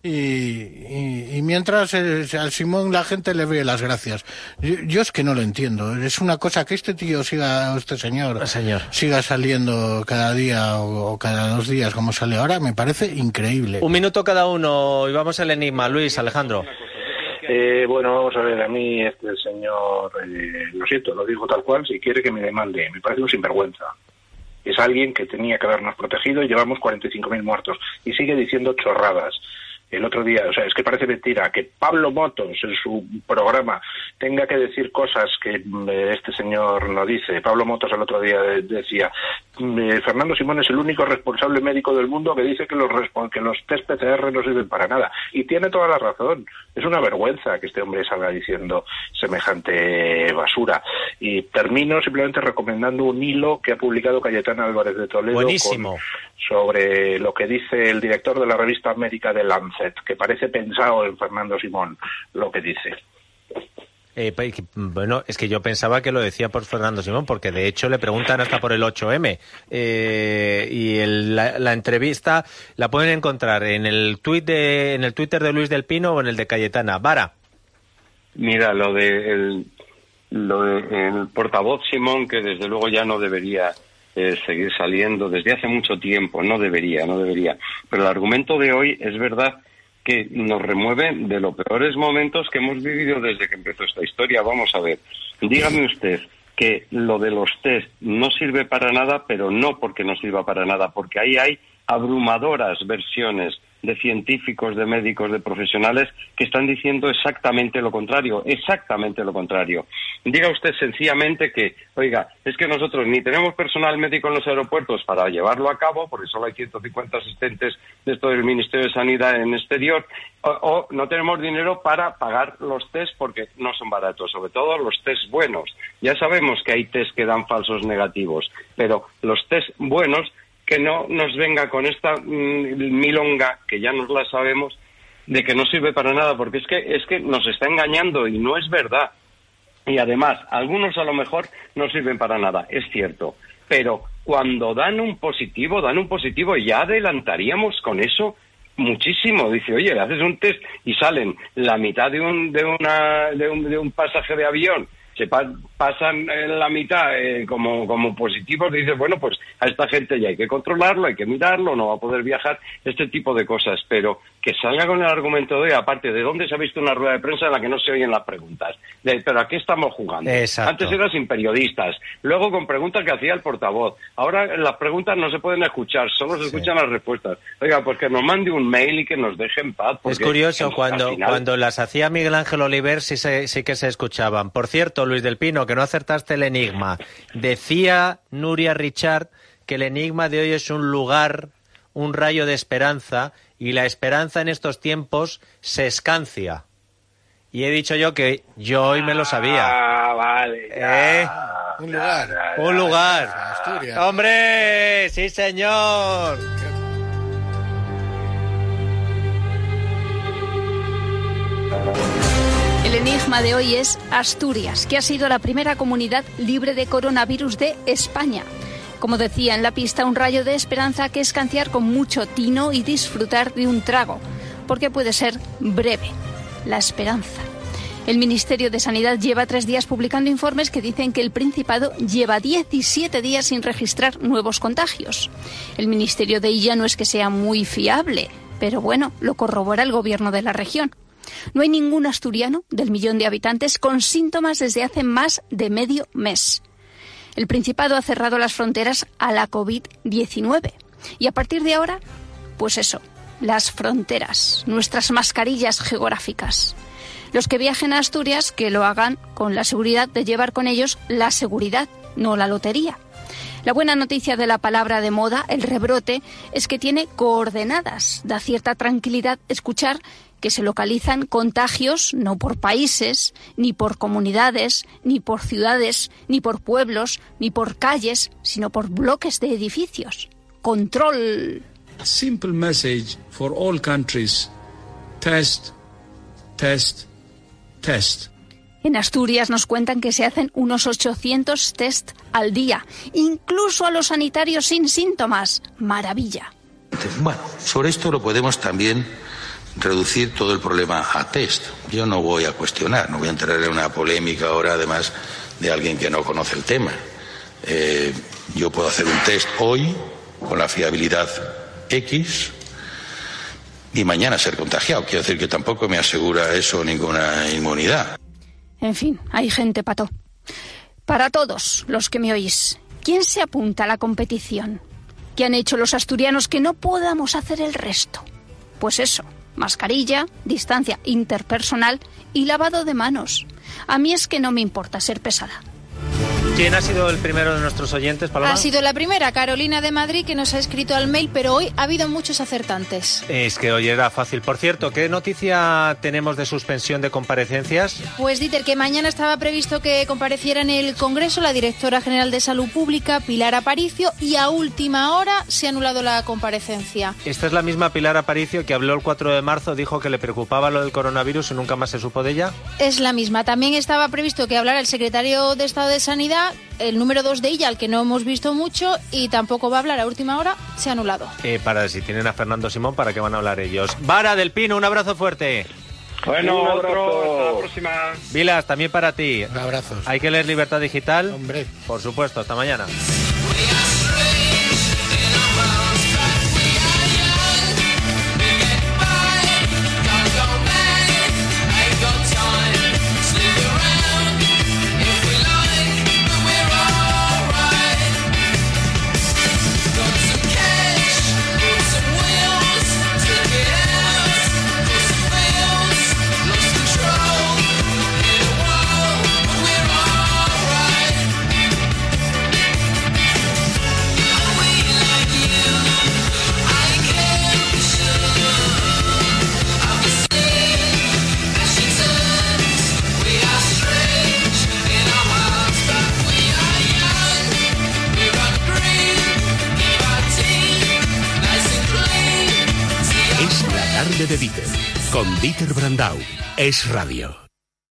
y mientras al Simón la gente le ríe las gracias. Yo es que no lo entiendo, es una cosa que este señor siga saliendo cada día o cada 2 días como sale ahora, me parece increíble. Un minuto cada uno y vamos al enigma. Luis, Alejandro. Bueno, vamos a ver, a mí este señor, lo siento, lo digo tal cual, si quiere que me demande, me parece un sinvergüenza. Es alguien que tenía que habernos protegido y llevamos 45.000 muertos y sigue diciendo chorradas. El otro día, o sea, es que parece mentira que Pablo Motos en su programa tenga que decir cosas que este señor no dice. Pablo Motos el otro día decía, Fernando Simón es el único responsable médico del mundo que dice que los test PCR no sirven para nada. Y tiene toda la razón. Es una vergüenza que este hombre salga diciendo semejante basura. Y termino simplemente recomendando un hilo que ha publicado Cayetana Álvarez de Toledo. Buenísimo. Sobre lo que dice el director de la revista médica de Lancet, que parece pensado en Fernando Simón, lo que dice. Bueno, es que yo pensaba que lo decía por Fernando Simón, porque de hecho le preguntan hasta por el 8M. Y la entrevista la pueden encontrar en el Twitter de Luis del Pino o en el de Cayetana. Vara. Mira, lo de el portavoz Simón, que desde luego ya no debería seguir saliendo desde hace mucho tiempo, no debería. Pero el argumento de hoy es verdad que nos remueve de los peores momentos que hemos vivido desde que empezó esta historia. Vamos a ver, dígame usted que lo de los test no sirve para nada, pero no porque no sirva para nada, porque ahí hay abrumadoras versiones de científicos, de médicos, de profesionales que están diciendo exactamente lo contrario. Diga usted sencillamente que, oiga, es que nosotros ni tenemos personal médico en los aeropuertos para llevarlo a cabo, porque solo hay 150 asistentes de esto del Ministerio de Sanidad en exterior, o no tenemos dinero para pagar los test porque no son baratos, sobre todo los test buenos. Ya sabemos que hay test que dan falsos negativos, pero los test buenos, que no nos venga con esta milonga, que ya nos la sabemos, de que no sirve para nada, porque es que nos está engañando y no es verdad. Y además, algunos a lo mejor no sirven para nada, es cierto, pero cuando dan un positivo, ya adelantaríamos con eso muchísimo. Dice, oye, le haces un test y salen la mitad de un pasaje de avión, se pasan la mitad como positivos, dices, bueno, pues a esta gente ya hay que controlarlo, hay que mirarlo, no va a poder viajar, este tipo de cosas. Pero que salga con el argumento de, aparte, ¿de dónde se ha visto una rueda de prensa en la que no se oyen las preguntas? ¿Pero a qué estamos jugando? Exacto. Antes era sin periodistas, luego con preguntas que hacía el portavoz. Ahora las preguntas no se pueden escuchar, solo se escuchan las respuestas. Oiga, pues que nos mande un mail y que nos deje en paz. Es curioso, cuando las hacía Miguel Ángel Oliver sí que se escuchaban. Por cierto, Luis del Pino, que no acertaste el enigma. Decía Nuria Richard que el enigma de hoy es un lugar, un rayo de esperanza, y la esperanza en estos tiempos se escancia. Y he dicho yo que yo hoy me lo sabía. Ah, vale. Un lugar. Un lugar. Asturias. ¡Hombre! ¡Sí, señor! El enigma de hoy es Asturias, que ha sido la primera comunidad libre de coronavirus de España. Como decía en la pista, un rayo de esperanza que escanciar con mucho tino y disfrutar de un trago, porque puede ser breve. La esperanza. El Ministerio de Sanidad lleva 3 días publicando informes que dicen que el Principado lleva 17 días sin registrar nuevos contagios. El Ministerio de Illa no es que sea muy fiable, pero bueno, lo corrobora el gobierno de la región. No hay ningún asturiano del 1.000.000 de habitantes con síntomas desde hace más de medio mes. El Principado ha cerrado las fronteras a la COVID-19. Y a partir de ahora, pues eso, las fronteras, nuestras mascarillas geográficas. Los que viajen a Asturias, que lo hagan con la seguridad de llevar con ellos la seguridad, no la lotería. La buena noticia de la palabra de moda, el rebrote, es que tiene coordenadas. Da cierta tranquilidad escuchar que se localizan contagios no por países, ni por comunidades, ni por ciudades, ni por pueblos, ni por calles, sino por bloques de edificios. Control. Simple message for all countries. Test, test, test. En Asturias nos cuentan que se hacen unos 800 test al día, incluso a los sanitarios sin síntomas. Maravilla. Bueno, sobre esto lo podemos también reducir todo el problema a test. Yo no voy a cuestionar, no voy a entrar en una polémica ahora, además de alguien que no conoce el tema. Yo puedo hacer un test hoy con la fiabilidad X y mañana ser contagiado. Quiero decir que tampoco me asegura eso ninguna inmunidad. En fin, hay gente pato. Para todos los que me oís, ¿quién se apunta a la competición? ¿Qué han hecho los asturianos que no podamos hacer el resto? Pues eso, mascarilla, distancia interpersonal y lavado de manos. A mí es que no me importa ser pesada. ¿Quién ha sido el primero de nuestros oyentes, Paloma? Ha sido la primera, Carolina de Madrid, que nos ha escrito al mail, pero hoy ha habido muchos acertantes. Es que hoy era fácil. Por cierto, ¿qué noticia tenemos de suspensión de comparecencias? Pues, Dieter, que mañana estaba previsto que compareciera en el Congreso la directora general de Salud Pública, Pilar Aparicio, y a última hora se ha anulado la comparecencia. Esta es la misma Pilar Aparicio que habló el 4 de marzo, dijo que le preocupaba lo del coronavirus y nunca más se supo de ella. Es la misma. También estaba previsto que hablara el secretario de Estado de Sanidad, el número 2 de ella, al que no hemos visto mucho, y tampoco va a hablar a última hora, se ha anulado. Si tienen a Fernando Simón, ¿para qué van a hablar ellos? Vara del Pino, un abrazo fuerte. Bueno, otro, hasta la próxima. Vilas, también para ti. Un abrazo. Hay que leer Libertad Digital. Hombre. Por supuesto, hasta mañana. de Dieter, con Dieter Brandau. Es Radio.